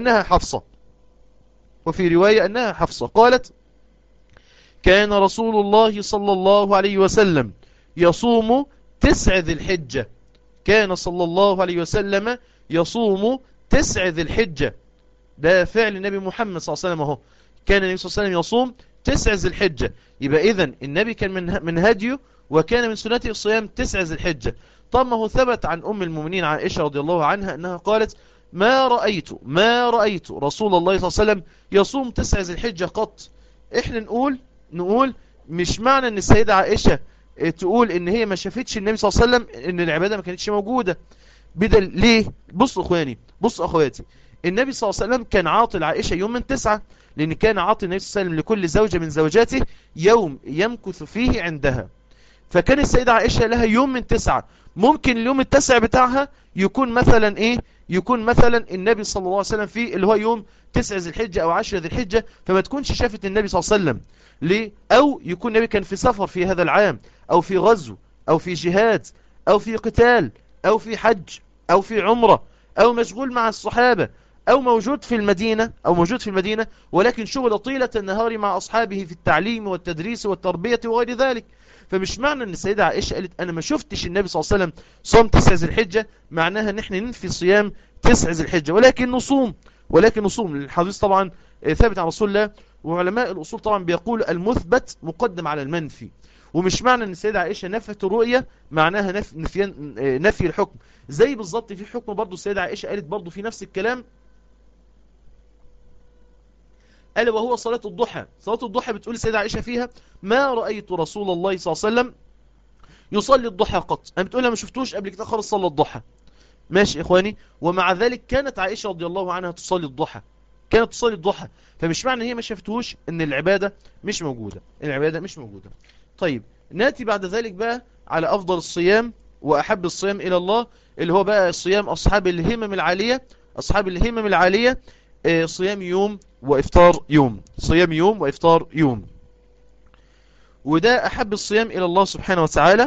أنها حفصة قالت: كان رسول الله صلى الله عليه وسلم يصوم 9 ذي الحجة. كان صلى الله عليه وسلم يصوم 9 ذي الحجة. ده فعل النبي محمد صلى الله عليه وسلم اهو. كان النبي صلى الله عليه وسلم يصوم 9 ذي الحجة. يبقى إذن النبي كان من هديه وكان من سنته الصيام 9 ذي الحجة. طب ما هو ثبت عن أم المؤمنين عائشة رضي الله عنها أنها قالت: ما رأيت رسول الله صلى الله عليه وسلم يصوم 9 ذي الحجة قط. احنا نقول مش معنى ان السيدة عائشة تقول ان هي ما شافتش النبي صلى الله عليه وسلم ان العبادة ما كانتش موجودة. بدل ليه؟ بصوا اخواني، بصوا اخواتي، النبي صلى الله عليه وسلم كان عاطي لعائشة يوم من 9، لان كان عاطي النبي صلى الله عليه وسلم لكل زوجة من زوجاته يوم يمكث فيه عندها. فكان السيدة عائشة لها يوم من 9، ممكن اليوم التاسع بتاعها يكون مثلا ايه؟ يكون مثلا النبي صلى الله عليه وسلم فيه اللي هو يوم 9 ذي الحجة او 10 ذي الحجة، فما تكونش شافت النبي صلى الله عليه وسلم. ليه؟ او يكون النبي كان في سفر في هذا العام، او في غزو، او في جهاد، او في قتال، او في حج، او في عمرة، او مشغول مع الصحابة، او موجود في المدينة ولكن شغل طيلة النهار مع اصحابه في التعليم والتدريس والتربية وغير ذلك. فمش معنى ان السيدة عائشة قالت انا ما شفتش النبي صلى الله عليه وسلم صوم 9 ذي الحجة معناها ان احنا ننفي صيام 9 ذي الحجة، ولكن نصوم. الحديث طبعا ثابت عن رسول الله، وعلماء الأصول طبعا بيقول المثبت مقدم على المنفي. ومش معنى ان السيدة عائشة نفت الرؤية معناها نفي الحكم. زي بالظبط في حكم برضو السيدة عائشة قالت برضو في نفس الكلام، ألا وهو صلاة الضحى. صلاة الضحى بتقول السيدة عائشة فيها: ما رأيت رسول الله صلى الله عليه وسلم يصلي الضحى قط. أنا بتقولها ما شفتوش قبل كده خالص صلى الضحى. ماشي إخواني، ومع ذلك كانت عائشة رضي الله عنها تصلي الضحى. فمش معنى هي ما شفتوش ان العبادة مش موجودة. طيب ناتي بعد ذلك بقى على افضل الصيام واحب الصيام الى الله، اللي هو بقى صيام اصحاب الهمم العالية. صيام يوم وافطار يوم. وده احب الصيام الى الله سبحانه وتعالى.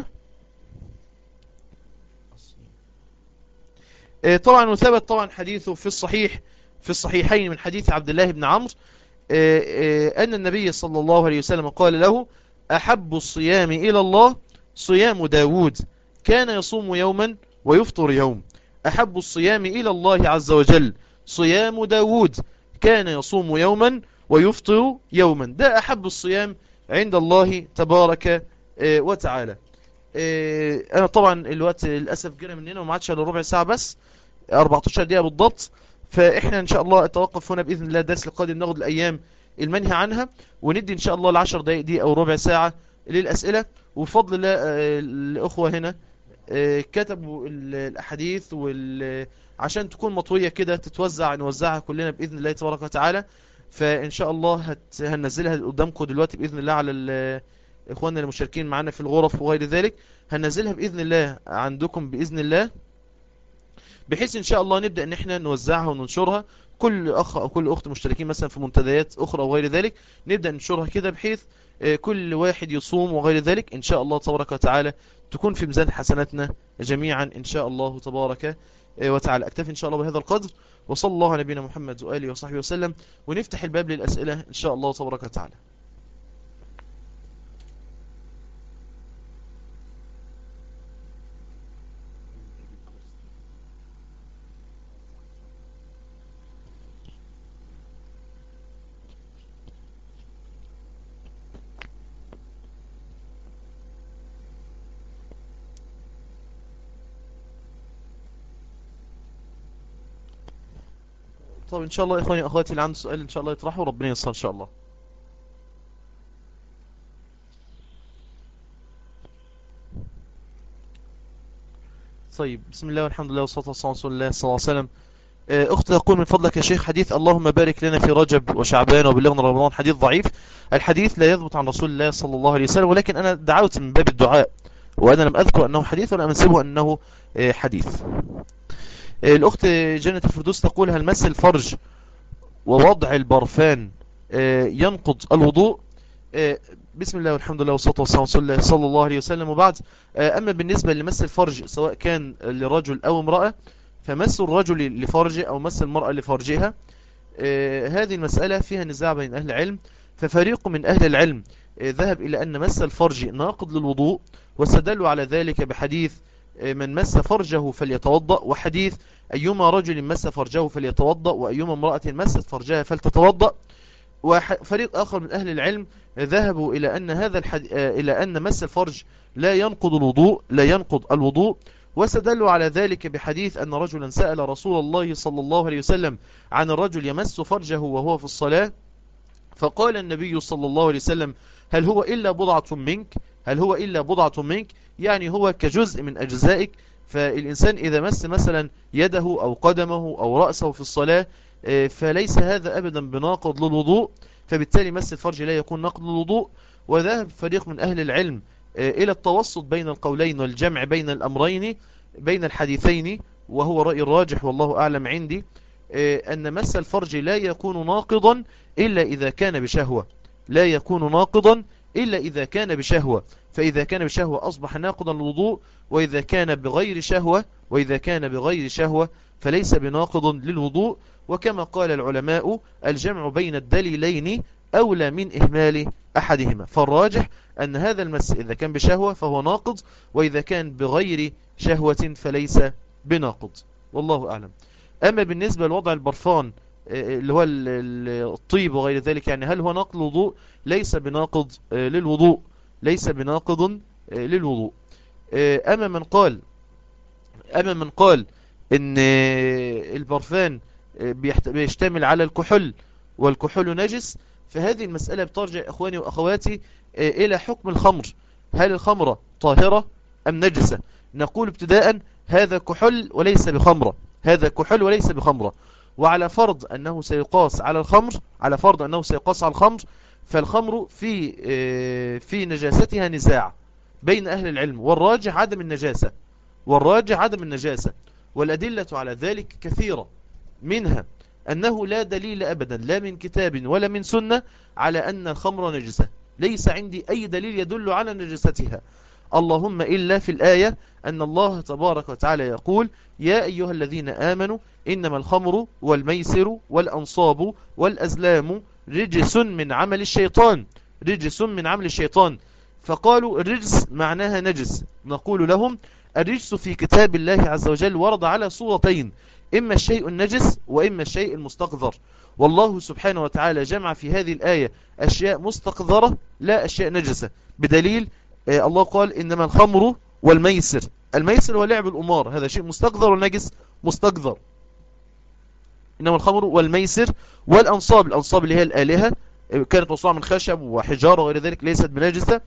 طبعا وثبت طبعا حديثه في الصحيحين من حديث عبد الله بن عمرو أن النبي صلى الله عليه وسلم قال له: أحب الصيام إلى الله صيام داود، كان يصوم يوما ويفطر يوم. أحب الصيام إلى الله عز وجل صيام داود، كان يصوم يوما ويفطر يوما. ده أحب الصيام عند الله تبارك وتعالى. أنا طبعا الوقت للأسف جرى مننا وما عادش إلا ربع ساعة بس، 14 دقيقة بالضبط. فإحنا إن شاء الله اتوقف هنا بإذن الله. الدرس القادم ناخد الأيام المنهي عنها، وندي إن شاء الله العشر دقائق دي أو ربع ساعة للأسئلة. وبفضل الله الأخوة هنا كتبوا الأحاديث عشان تكون مطوية كده نوزعها كلنا بإذن الله تبارك وتعالى. فإن شاء الله هننزلها قدامكم دلوقتي بإذن الله على إخواننا المشاركين معنا في الغرف وغير ذلك. هننزلها بإذن الله عندكم بإذن الله، بحيث ان شاء الله نبدأ ان احنا نوزعها وننشرها. كل اخ او كل اخت مشتركين مثلا في منتديات اخرى وغير ذلك، نبدأ ننشرها كده بحيث كل واحد يصوم وغير ذلك ان شاء الله تبارك وتعالى تكون في ميزان حسناتنا جميعا ان شاء الله تبارك وتعالى. اكتفي ان شاء الله بهذا القدر، وصلى الله على نبينا محمد وآله وصحبه وسلم، ونفتح الباب للأسئلة ان شاء الله تبارك وتعالى. طب إن شاء الله إخواني وأخواتي اللي عنده سؤال إن شاء الله يطرحه، ربنا ييسر إن شاء الله. طيب، بسم الله والحمد لله والصلاة والسلام على رسول الله صلى الله عليه وسلم. أختي تقول: من فضلك يا شيخ، حديث اللهم بارك لنا في رجب وشعبان وبلغنا رمضان حديث ضعيف. الحديث لا يثبت عن رسول الله صلى الله عليه وسلم، ولكن أنا دعوت من باب الدعاء، وأنا لم أذكر أنه حديث ولا أنسبه أنه حديث. الأخت جنة الفردوس تقول: هل مس الفرج ووضع البرفان ينقض الوضوء؟ بسم الله والحمد لله والصلاة والسلام على رسول الله صلى الله عليه وسلم، وبعد. أما بالنسبة لمس الفرج سواء كان لرجل أو امرأة، فمس الرجل لفرجه أو مس المرأة لفرجها، هذه المسألة فيها نزاع بين أهل العلم. ففريق من أهل العلم ذهب إلى أن مس الفرج ناقض للوضوء، واستدلوا على ذلك بحديث من مس فرجه فليتوضأ، وحديث أيما رجل مس فرجه فليتوضأ، وأيما امرأة مست فرجها فلتتوضأ. وفريق آخر من أهل العلم ذهبوا إلى أن إلى أن مس الفرج لا ينقض الوضوء، لا ينقض الوضوء، واستدلوا على ذلك بحديث أن رجلا سأل رسول الله صلى الله عليه وسلم عن الرجل يمس فرجه وهو في الصلاة، فقال النبي صلى الله عليه وسلم: هل هو إلا بضعة منك؟ هل هو إلا بضعة منك؟ يعني هو كجزء من أجزائك. فالإنسان إذا مس مثلا يده أو قدمه أو رأسه في الصلاة، فليس هذا أبدا بناقض للوضوء، فبالتالي مس الفرج لا يكون ناقض للوضوء. وذهب فريق من أهل العلم إلى التوسط بين القولين والجمع بين الأمرين، بين الحديثين، وهو رأي الراجح والله أعلم عندي، أن مس الفرج لا يكون ناقضا إلا إذا كان بشهوة، لا يكون ناقضا إلا إذا كان بشهوة. فإذا كان بشهوة أصبح ناقضا للوضوء، وإذا كان بغير شهوة فليس بناقض للوضوء. وكما قال العلماء: الجمع بين الدليلين أولى من إهمال أحدهما. فالراجح أن هذا المس إذا كان بشهوة فهو ناقض، وإذا كان بغير شهوة فليس بناقض، والله أعلم. أما بالنسبة لوضع البرفان اللي هو الطيب وغير ذلك، يعني هل هو ناقض للوضوء؟ ليس بناقض للوضوء، ليس بناقض للوضوء. أما من قال إن البرفان بيشتمل على الكحول والكحول نجس، فهذه المسألة بترجع إخواني وأخواتي إلى حكم الخمر. هل الخمرة طاهرة أم نجسة؟ نقول ابتداء: هذا كحول وليس بخمرة، هذا كحول وليس بخمرة. وعلى فرض أنه سيقاس على الخمر، فالخمر في نجاستها نزاع بين أهل العلم، والراجح عدم النجاسة، والأدلة على ذلك كثيرة، منها أنه لا دليل أبدا لا من كتاب ولا من سنة على أن الخمر نجسة. ليس عندي أي دليل يدل على نجستها، اللهم إلا في الآية أن الله تبارك وتعالى يقول: يا أيها الذين آمنوا إنما الخمر والميسر والأنصاب والأزلام رجس من عمل الشيطان. فقالوا الرجس معناها نجس. نقول لهم: الرجس في كتاب الله عز وجل ورد على صورتين: إما الشيء النجس وإما الشيء المستقذر. والله سبحانه وتعالى جمع في هذه الآية أشياء مستقذرة لا أشياء نجسة، بدليل الله قال: إنما الخمر والميسر. الميسر هو لعب الأمار، هذا شيء مستقذر ونجس مستقذر. إنما الخمر والميسر والأنصاب، الأنصاب اللي هي الآلهة كانت مصنوعة من خشب وحجارة وغير ذلك ليست بنجسة.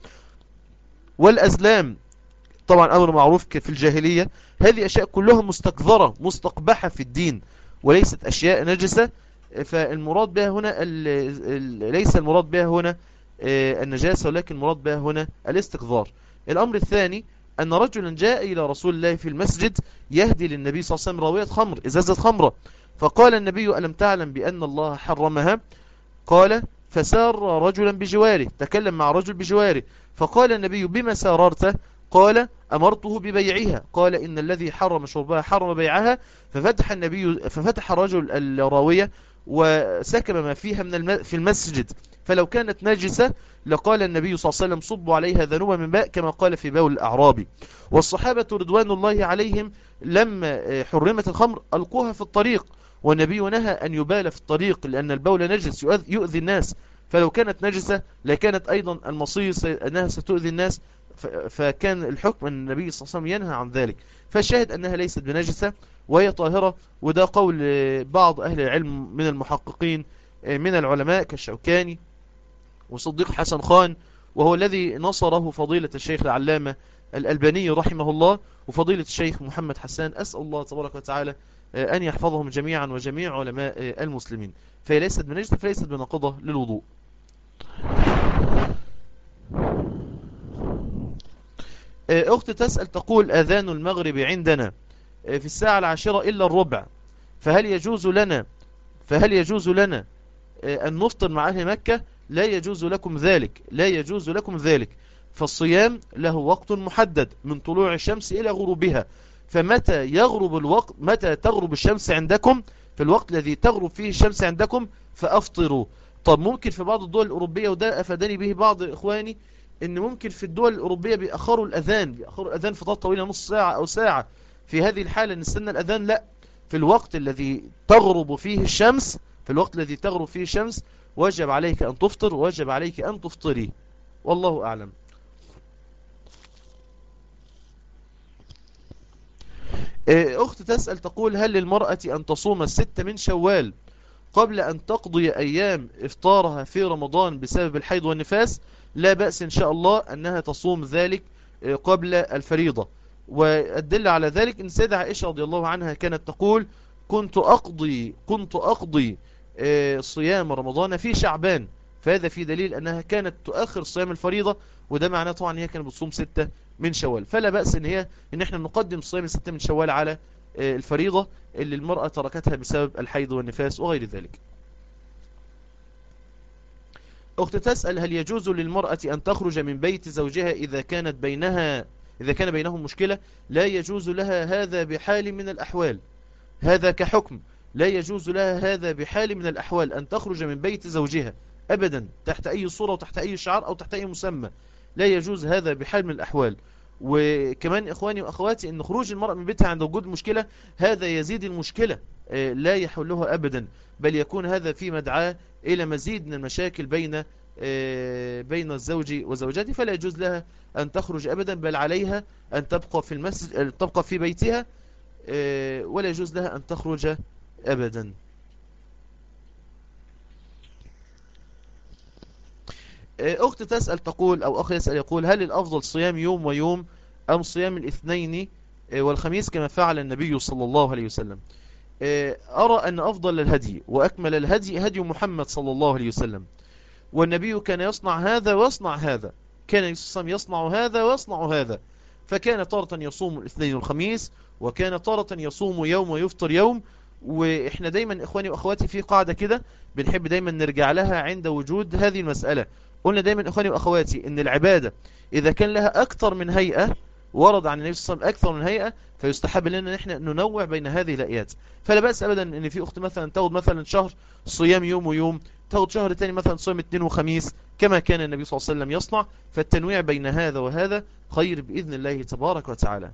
والأزلام طبعا أمر معروف في الجاهلية. هذه أشياء كلها مستقذرة مستقبحة في الدين وليست أشياء نجسة. فالمراد بها هنا ليس المراد بها هنا النجاسة، ولكن المراد بها هنا الاستقذار. الأمر الثاني: أن رجلا جاء إلى رسول الله في المسجد يهدي للنبي صلى الله عليه وسلم راوية خمر، إزازة خمرة، فقال النبي: ألم تعلم بأن الله حرمها؟ قال: فسار رجلا بجواره، تكلم مع رجل بجواره، فقال النبي: بما ساررته؟ قال: أمرته ببيعها. قال: إن الذي حرم شربها حرم بيعها. ففتح الرجل الراوية وسكب ما فيها في المسجد، فلو كانت نجسة لقال النبي صلى الله عليه وسلم: صبوا عليها ذنوبا من ماء، كما قال في بول الأعرابي. والصحابة رضوان الله عليهم لما حرمت الخمر ألقوها في الطريق، والنبي نهى أن يبال في الطريق لأن البول نجس يؤذي الناس، فلو كانت نجسة لكانت أيضا المصير أنها ستؤذي الناس، فكان الحكم أن النبي صلى الله عليه وسلم ينهى عن ذلك. فالشاهد أنها ليست بنجسة وهي طاهرة، وده قول بعض أهل العلم من المحققين من العلماء كالشوكاني وصديق حسن خان، وهو الذي نصره فضيلة الشيخ العلامة الألباني رحمه الله وفضيلة الشيخ محمد حسان. أسأل الله تبارك وتعالى أن يحفظهم جميعا وجميع علماء المسلمين. فهي ليست بنجسة، فليست بناقضة للوضوء. أخت تسأل تقول: أذان المغرب عندنا في الساعة 10 إلا الربع، فهل يجوز لنا أن نفطر مع أهل مكة؟ لا يجوز لكم ذلك، لا يجوز لكم ذلك. فالصيام له وقت محدد من طلوع الشمس إلى غروبها، فمتى يغرب الوقت، متى تغرب الشمس عندكم، في الوقت الذي تغرب فيه الشمس عندكم فأفطروا. طب ممكن في بعض الدول الأوروبية، وده أفادني به بعض إخواني، إن ممكن في الدول الأوروبية بيأخروا الأذان فترات طويلة، نص ساعة أو ساعة. في هذه الحالة نستنى الأذان؟ لا، في الوقت الذي تغرب فيه الشمس، في الوقت الذي تغرب فيه الشمس وجب عليك أن تفطر، وجب عليك أن تفطري. والله أعلم. أخت تسأل تقول: هل للمرأة أن تصوم 6 من شوال قبل أن تقضي أيام إفطارها في رمضان بسبب الحيض والنفاس؟ لا بأس إن شاء الله أنها تصوم ذلك قبل الفريضة. والدل على ذلك إن سيدة عائشة رضي الله عنها كانت تقول: كنت أقضي صيام رمضان في شعبان. فهذا في دليل أنها كانت تؤخر صيام الفريضة، وده معناه طبعا هي كانت بتصوم 6 من شوال. فلا بأس إن احنا نقدم صيام 6 من شوال على الفريضة اللي المرأة تركتها بسبب الحيض والنفاس وغير ذلك. أخت تسأل: هل يجوز للمرأة أن تخرج من بيت زوجها إذا كان بينهم مشكلة؟ لا يجوز لها هذا بحال من الأحوال، هذا كحكم. لا يجوز لها هذا بحال من الأحوال أن تخرج من بيت زوجها أبدا، تحت أي صورة وتحت أي شعار أو تحت أي مسمى. لا يجوز هذا بحال من الأحوال. وكمان إخواني وأخواتي، أن خروج المرأة من بيتها عند وجود مشكلة هذا يزيد المشكلة، لا يحلها أبدا، بل يكون هذا في مدعاة إلى مزيد من المشاكل بين الزوج وزوجته. فلا يجوز لها أن تخرج أبدا، بل عليها أن تبقى في المسجد، تبقى في بيتها، ولا يجوز لها أن تخرج أبدا. أخت تسأل تقول، أو أخ يسأل يقول: هل الأفضل صيام يوم ويوم أم صيام الاثنين والخميس كما فعل النبي صلى الله عليه وسلم؟ أرى أن أفضل الهدي وأكمل الهدي هدي محمد صلى الله عليه وسلم، والنبي كان يصنع هذا ويصنع هذا، كان يصنع هذا ويصنع هذا. فكان تارة يصوم الاثنين والخميس، وكان تارة يصوم يوم ويفطر يوم. وإحنا دايما إخواني وأخواتي في قاعدة كده بنحب دايما نرجع لها عند وجود هذه المسألة. قلنا دايما إخواني وأخواتي إن العبادة إذا كان لها أكثر من هيئة، ورد عن النبي صلى الله عليه وسلم أكثر من هيئة، فيستحب لنا ان احنا ننوع بين هذه الهيئات. فلا بأس أبدا ان في أخت مثلا تاخد مثلا شهر صيام يوم ويوم، تاخد شهر تاني مثلا صيام اثنين وخميس كما كان النبي صلى الله عليه وسلم يصنع. فالتنويع بين هذا وهذا خير بإذن الله تبارك وتعالى.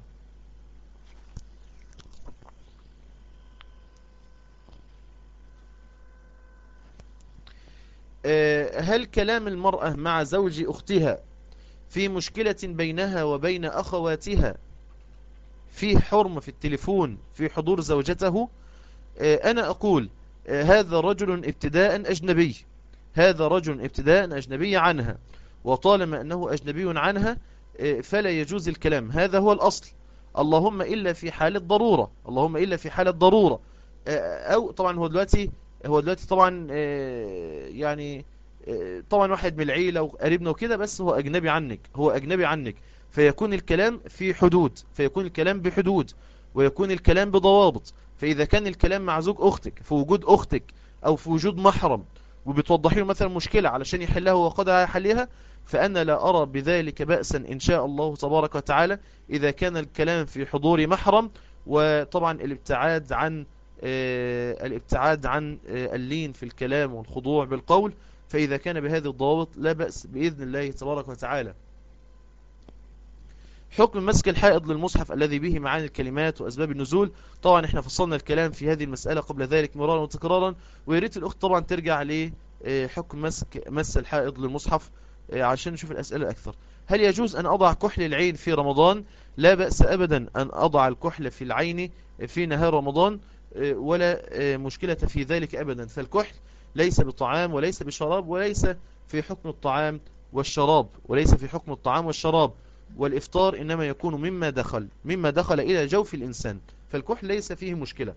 هل كلام المرأة مع زوج أختها في مشكلة بينها وبين أخواتها في حرمة في التليفون في حضور زوجته؟ أنا أقول هذا رجل ابتداء أجنبي، هذا رجل ابتداء أجنبي عنها، وطالما أنه أجنبي عنها فلا يجوز الكلام، هذا هو الأصل. اللهم إلا في حالة ضرورة، اللهم إلا في حالة ضرورة. أو طبعا هو دلوقتي طبعا يعني طبعا واحد من العيلة وقريبنا وكده، بس هو أجنبي عنك، هو أجنبي عنك، فيكون الكلام في حدود، فيكون الكلام بحدود، ويكون الكلام بضوابط. فإذا كان الكلام مع زوج أختك في وجود أختك أو في وجود محرم، وبتوضحي له مثلا مشكلة علشان يحلها وقد يحلها، فأنا لا أرى بذلك بأسا إن شاء الله تبارك وتعالى، إذا كان الكلام في حضور محرم. وطبعا الابتعاد عن اللين في الكلام والخضوع بالقول، فإذا كان بهذه الضوابط لا بأس بإذن الله تبارك وتعالى. حكم مسك الحائض للمصحف الذي به معاني الكلمات وأسباب النزول، طبعا احنا فصلنا الكلام في هذه المسألة قبل ذلك مرارا وتكرارا، ويريد الأخت طبعا ترجع لحكم مس الحائض للمصحف عشان نشوف الأسئلة أكثر. هل يجوز أن أضع كحل العين في رمضان؟ لا بأس أبدا أن أضع الكحل في العين في نهار رمضان، ولا مشكلة في ذلك أبدا. فالكحل ليس بطعام وليس بشراب، وليس في حكم الطعام والشراب، وليس في حكم الطعام والشراب. والإفطار إنما يكون مما دخل إلى جوف الإنسان، فالكحل ليس فيه مشكلة.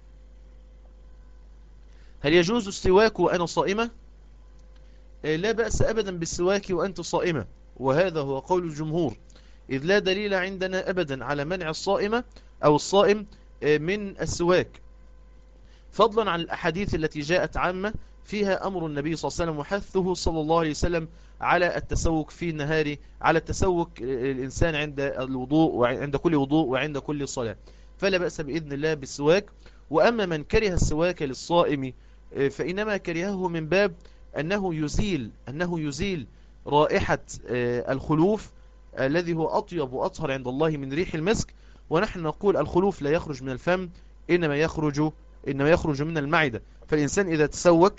هل يجوز السواك وأنا صائمة؟ لا بأس أبدا بالسواك وأنت صائمة، وهذا هو قول الجمهور، إذ لا دليل عندنا أبدا على منع الصائمة أو الصائم من السواك، فضلا عن الأحاديث التي جاءت عامة فيها أمر النبي صلى الله عليه وسلم وحثه صلى الله عليه وسلم على التسوك في النهار، على التسوك الإنسان عند الوضوء وعند كل وضوء وعند كل صلاة، فلا بأس بإذن الله بالسواك. وأما من كره السواك للصائم فإنما كرهه من باب أنه يزيل رائحة الخلوف الذي هو أطيب وأطهر عند الله من ريح المسك، ونحن نقول الخلوف لا يخرج من الفم، إنما يخرج من المعدة. فالإنسان إذا تسوك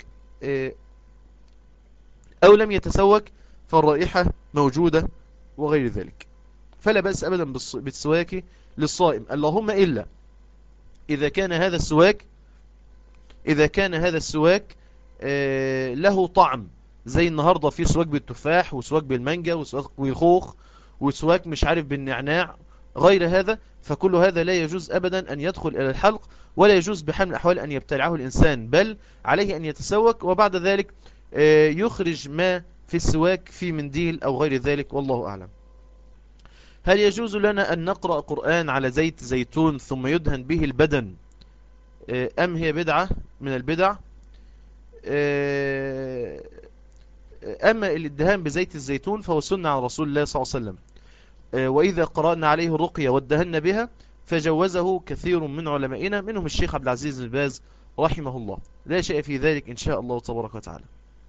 أو لم يتسوك فالرائحة موجودة وغير ذلك، فلا بأس أبدا بالسواك للصائم، اللهم إلا إذا كان هذا السواك له طعم، زي النهاردة في سواك بالتفاح وسواك بالمانجا وسواك بالخوخ وسواك مش عارف بالنعناع، غير هذا فكل هذا لا يجوز أبدا أن يدخل إلى الحلق، ولا يجوز بحال الأحوال أن يبتلعه الإنسان، بل عليه أن يتسوك وبعد ذلك يخرج ما في السواك في منديل أو غير ذلك، والله أعلم. هل يجوز لنا أن نقرأ قرآن على زيت زيتون ثم يدهن به البدن، أم هي بدعة من البدع؟ أما الادهان بزيت الزيتون فهو سنة عن رسول الله صلى الله عليه وسلم، وإذا قرأنا عليه الرقية وادهن بها فجوزه كثير من علمائنا، منهم الشيخ عبد العزيز بن باز رحمه الله، لا شيء في ذلك إن شاء الله تبارك وتعالى.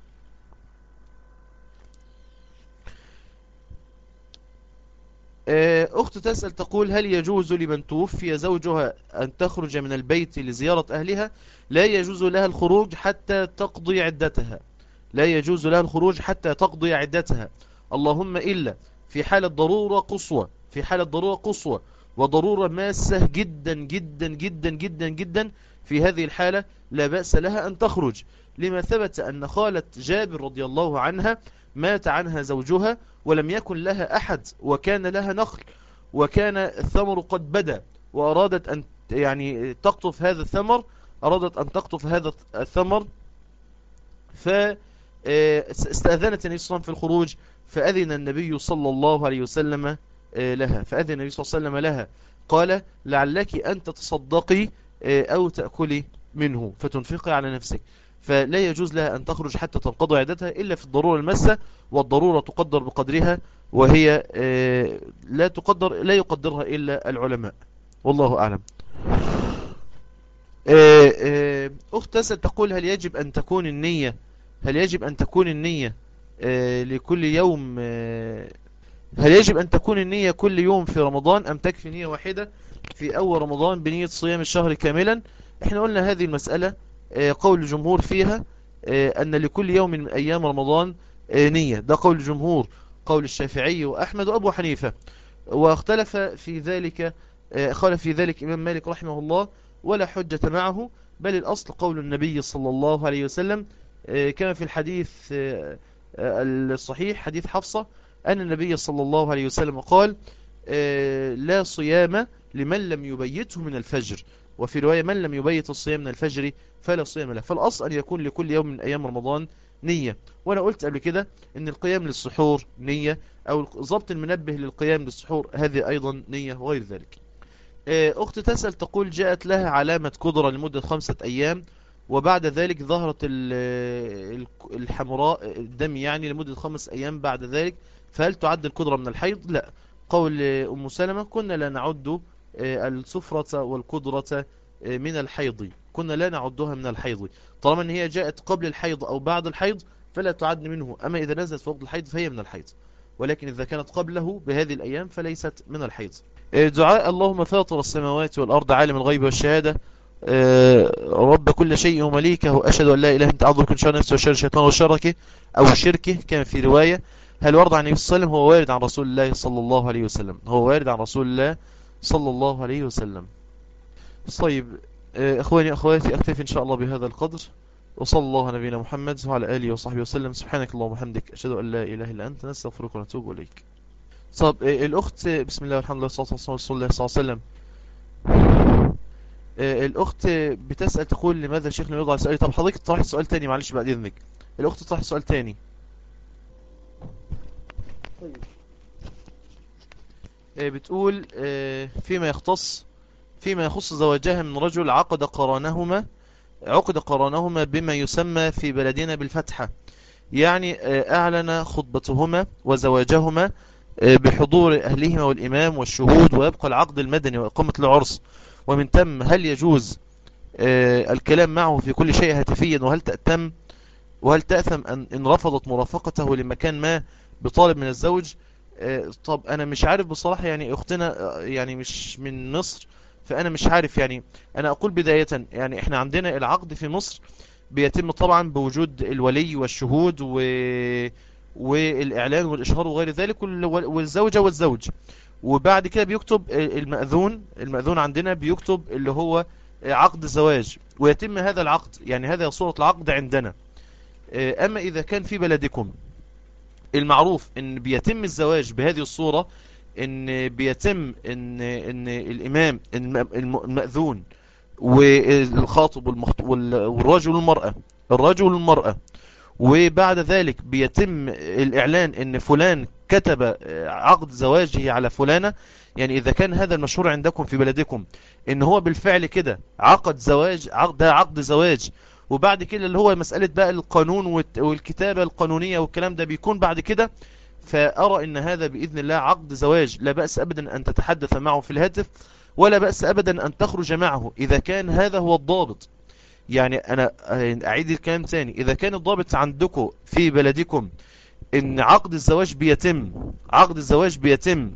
أخت تسأل تقول هل يجوز لمن توفي زوجها أن تخرج من البيت لزيارة أهلها؟ لا يجوز لها الخروج حتى تقضي عدتها، لا يجوز لها الخروج حتى تقضي عدتها، اللهم إلا في حالة ضرورة قصوى، في حالة ضرورة قصوى وضرورة ماسة جدا جدا جدا جدا جدا، في هذه الحالة لا بأس لها أن تخرج، لما ثبت أن خالة جابر رضي الله عنها مات عنها زوجها ولم يكن لها أحد وكان لها نخل وكان الثمر قد بدا، وأرادت أن تقطف هذا الثمر، فاستأذنت النبي صلى الله عليه وسلم في الخروج، فأذن النبي صلى الله عليه وسلم لها، قال لعلك أن تتصدقي أو تأكلي منه فتنفقي على نفسك، فلا يجوز لها أن تخرج حتى تنقضي عدتها إلا في الضرورة الماسة، والضرورة تقدر بقدرها، وهي لا يقدرها إلا العلماء، والله أعلم. أخت تسأل تقول هل يجب أن تكون النية لكل يوم، هل يجب أن تكون النية كل يوم في رمضان أم تكفي نية واحدة في أول رمضان بنية صيام الشهر كاملا؟ احنا قلنا هذه المسألة قول الجمهور فيها أن لكل يوم من أيام رمضان نية، ده قول الجمهور، قول الشافعي وأحمد وأبو حنيفة، واختلف في ذلك خالف في ذلك إمام مالك رحمه الله ولا حجة معه، بل الأصل قول النبي صلى الله عليه وسلم كما في الحديث الصحيح حديث حفصة أن النبي صلى الله عليه وسلم قال لا صيام لمن لم يبيته من الفجر، وفي رواية من لم يبيت الصيام من الفجر فلا صيام له، فالأصل أن يكون لكل يوم من أيام رمضان نية. وأنا قلت قبل كده أن القيام للسحور نية، أو ضبط المنبه للقيام للسحور هذه أيضا نية وغير ذلك. أخت تسأل تقول جاءت لها علامة قدرة لمدة 5 أيام وبعد ذلك ظهرت الحمراء الدم لمدة 5 أيام بعد ذلك، فهل تعد القدرة من الحيض؟ لا، قول أم سلمة كنا لا نعد السفرة والقدرة من الحيض، كنا لا نعدها من الحيض، طالما ان هي جاءت قبل الحيض او بعد الحيض فلا تعد منه، اما اذا نزلت في وقت الحيض فهي من الحيض، ولكن اذا كانت قبله بهذه الايام فليست من الحيض. دعاء اللهم فاطر السماوات والارض عالم الغيب والشهادة رب كل شيء ومليكه، اشهد ان لا اله الا انت اعوذ بك من شر نفسي وشر الشيطان وشركه او شركه كان في رواية، هل ورد عن النبي صلى الله عليه وسلم؟ هو وارد عن رسول الله صلى الله عليه وسلم، هو وارد عن رسول الله صلى الله عليه وسلم. طيب اخواني اخواتي، اكتفي ان شاء الله بهذا القدر، وصلى الله على نبينا محمد وعلى آله وصحبه وسلم. سبحانك اللهم وبحمدك، أشهد أن لا إله إلا أنت، نستغفرك ونتوب إليك. طب الأخت، بسم الله والحمد لله والصلاة والسلام على رسول الله صلى الله عليه وسلم. الأخت بتسأل تقول لماذا الشيخ لم يرضى على سؤالي؟ طب حضرتك تطرح سؤال تاني، معلش بعد إذنك. الأخت تطرح سؤال تاني. بتقول فيما يخص زواجها من رجل عقد قرانهما بما يسمى في بلدنا بالفتحة، يعني أعلن خطبتهما وزواجهما بحضور أهلهما والإمام والشهود، ويبقى العقد المدني وإقامة العرس ومن تم. هل يجوز الكلام معه في كل شيء هاتفيا؟ وهل تأثم إن رفضت مرافقته لمكان ما بطالب من الزوج؟ طب أنا مش عارف بصراحة، يعني أختنا يعني مش من مصر، فأنا مش عارف. يعني أنا أقول بداية، يعني إحنا عندنا العقد في مصر بيتم طبعا بوجود الولي والشهود والإعلان والإشهار وغير ذلك، والزوجة والزوج، وبعد كده بيكتب المأذون عندنا بيكتب اللي هو عقد الزواج، ويتم هذا العقد، يعني هذا صورة العقد عندنا. أما إذا كان في بلدكم المعروف ان بيتم الزواج بهذه الصورة، ان بيتم ان الامام المأذون والخاطب الرجل والمرأة، وبعد ذلك بيتم الاعلان ان فلان كتب عقد زواجه على فلانة. يعني اذا كان هذا المشهور عندكم في بلدكم ان هو بالفعل كده عقد زواج، عقد زواج، وبعد كده اللي هو مسألة بقى القانون والكتابة القانونية والكلام ده بيكون بعد كده، فأرى ان هذا بإذن الله عقد زواج، لا بأس أبدا أن تتحدث معه في الهاتف، ولا بأس أبدا أن تخرج معه إذا كان هذا هو الضابط. يعني أنا أعيد الكلام تاني، إذا كان الضابط عندكم في بلدكم ان عقد الزواج بيتم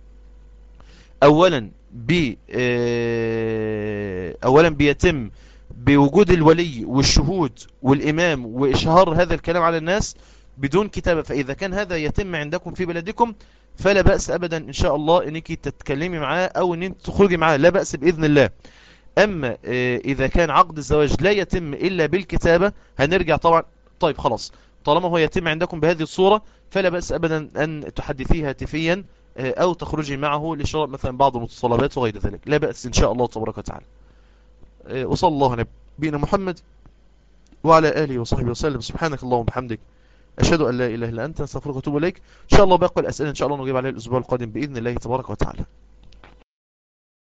أولا بيتم بوجود الولي والشهود والإمام وإشهار هذا الكلام على الناس بدون كتابة. فإذا كان هذا يتم عندكم في بلدكم فلا بأس أبدا إن شاء الله إنك تتكلمي معاه أو إن انت تخرجي معاه، لا بأس بإذن الله. أما إذا كان عقد الزواج لا يتم إلا بالكتابة هنرجع طبعا. طيب خلاص، طالما هو يتم عندكم بهذه الصورة فلا بأس أبدا أن تحدثيه هاتفيا أو تخرجي معه لشراء مثلا بعض المتطلبات وغير ذلك، لا بأس إن شاء الله تبارك وتعالى. وصلى الله على نبينا محمد وعلى آله وصحبه وسلم. سبحانك اللهم وبحمدك، أشهد أن لا إله إلا أنت، نستغفرك ونتوب إليك. إن شاء الله باقي الأسئلة إن شاء الله نجيب عليها الأسبوع القادم بإذن الله تبارك وتعالى.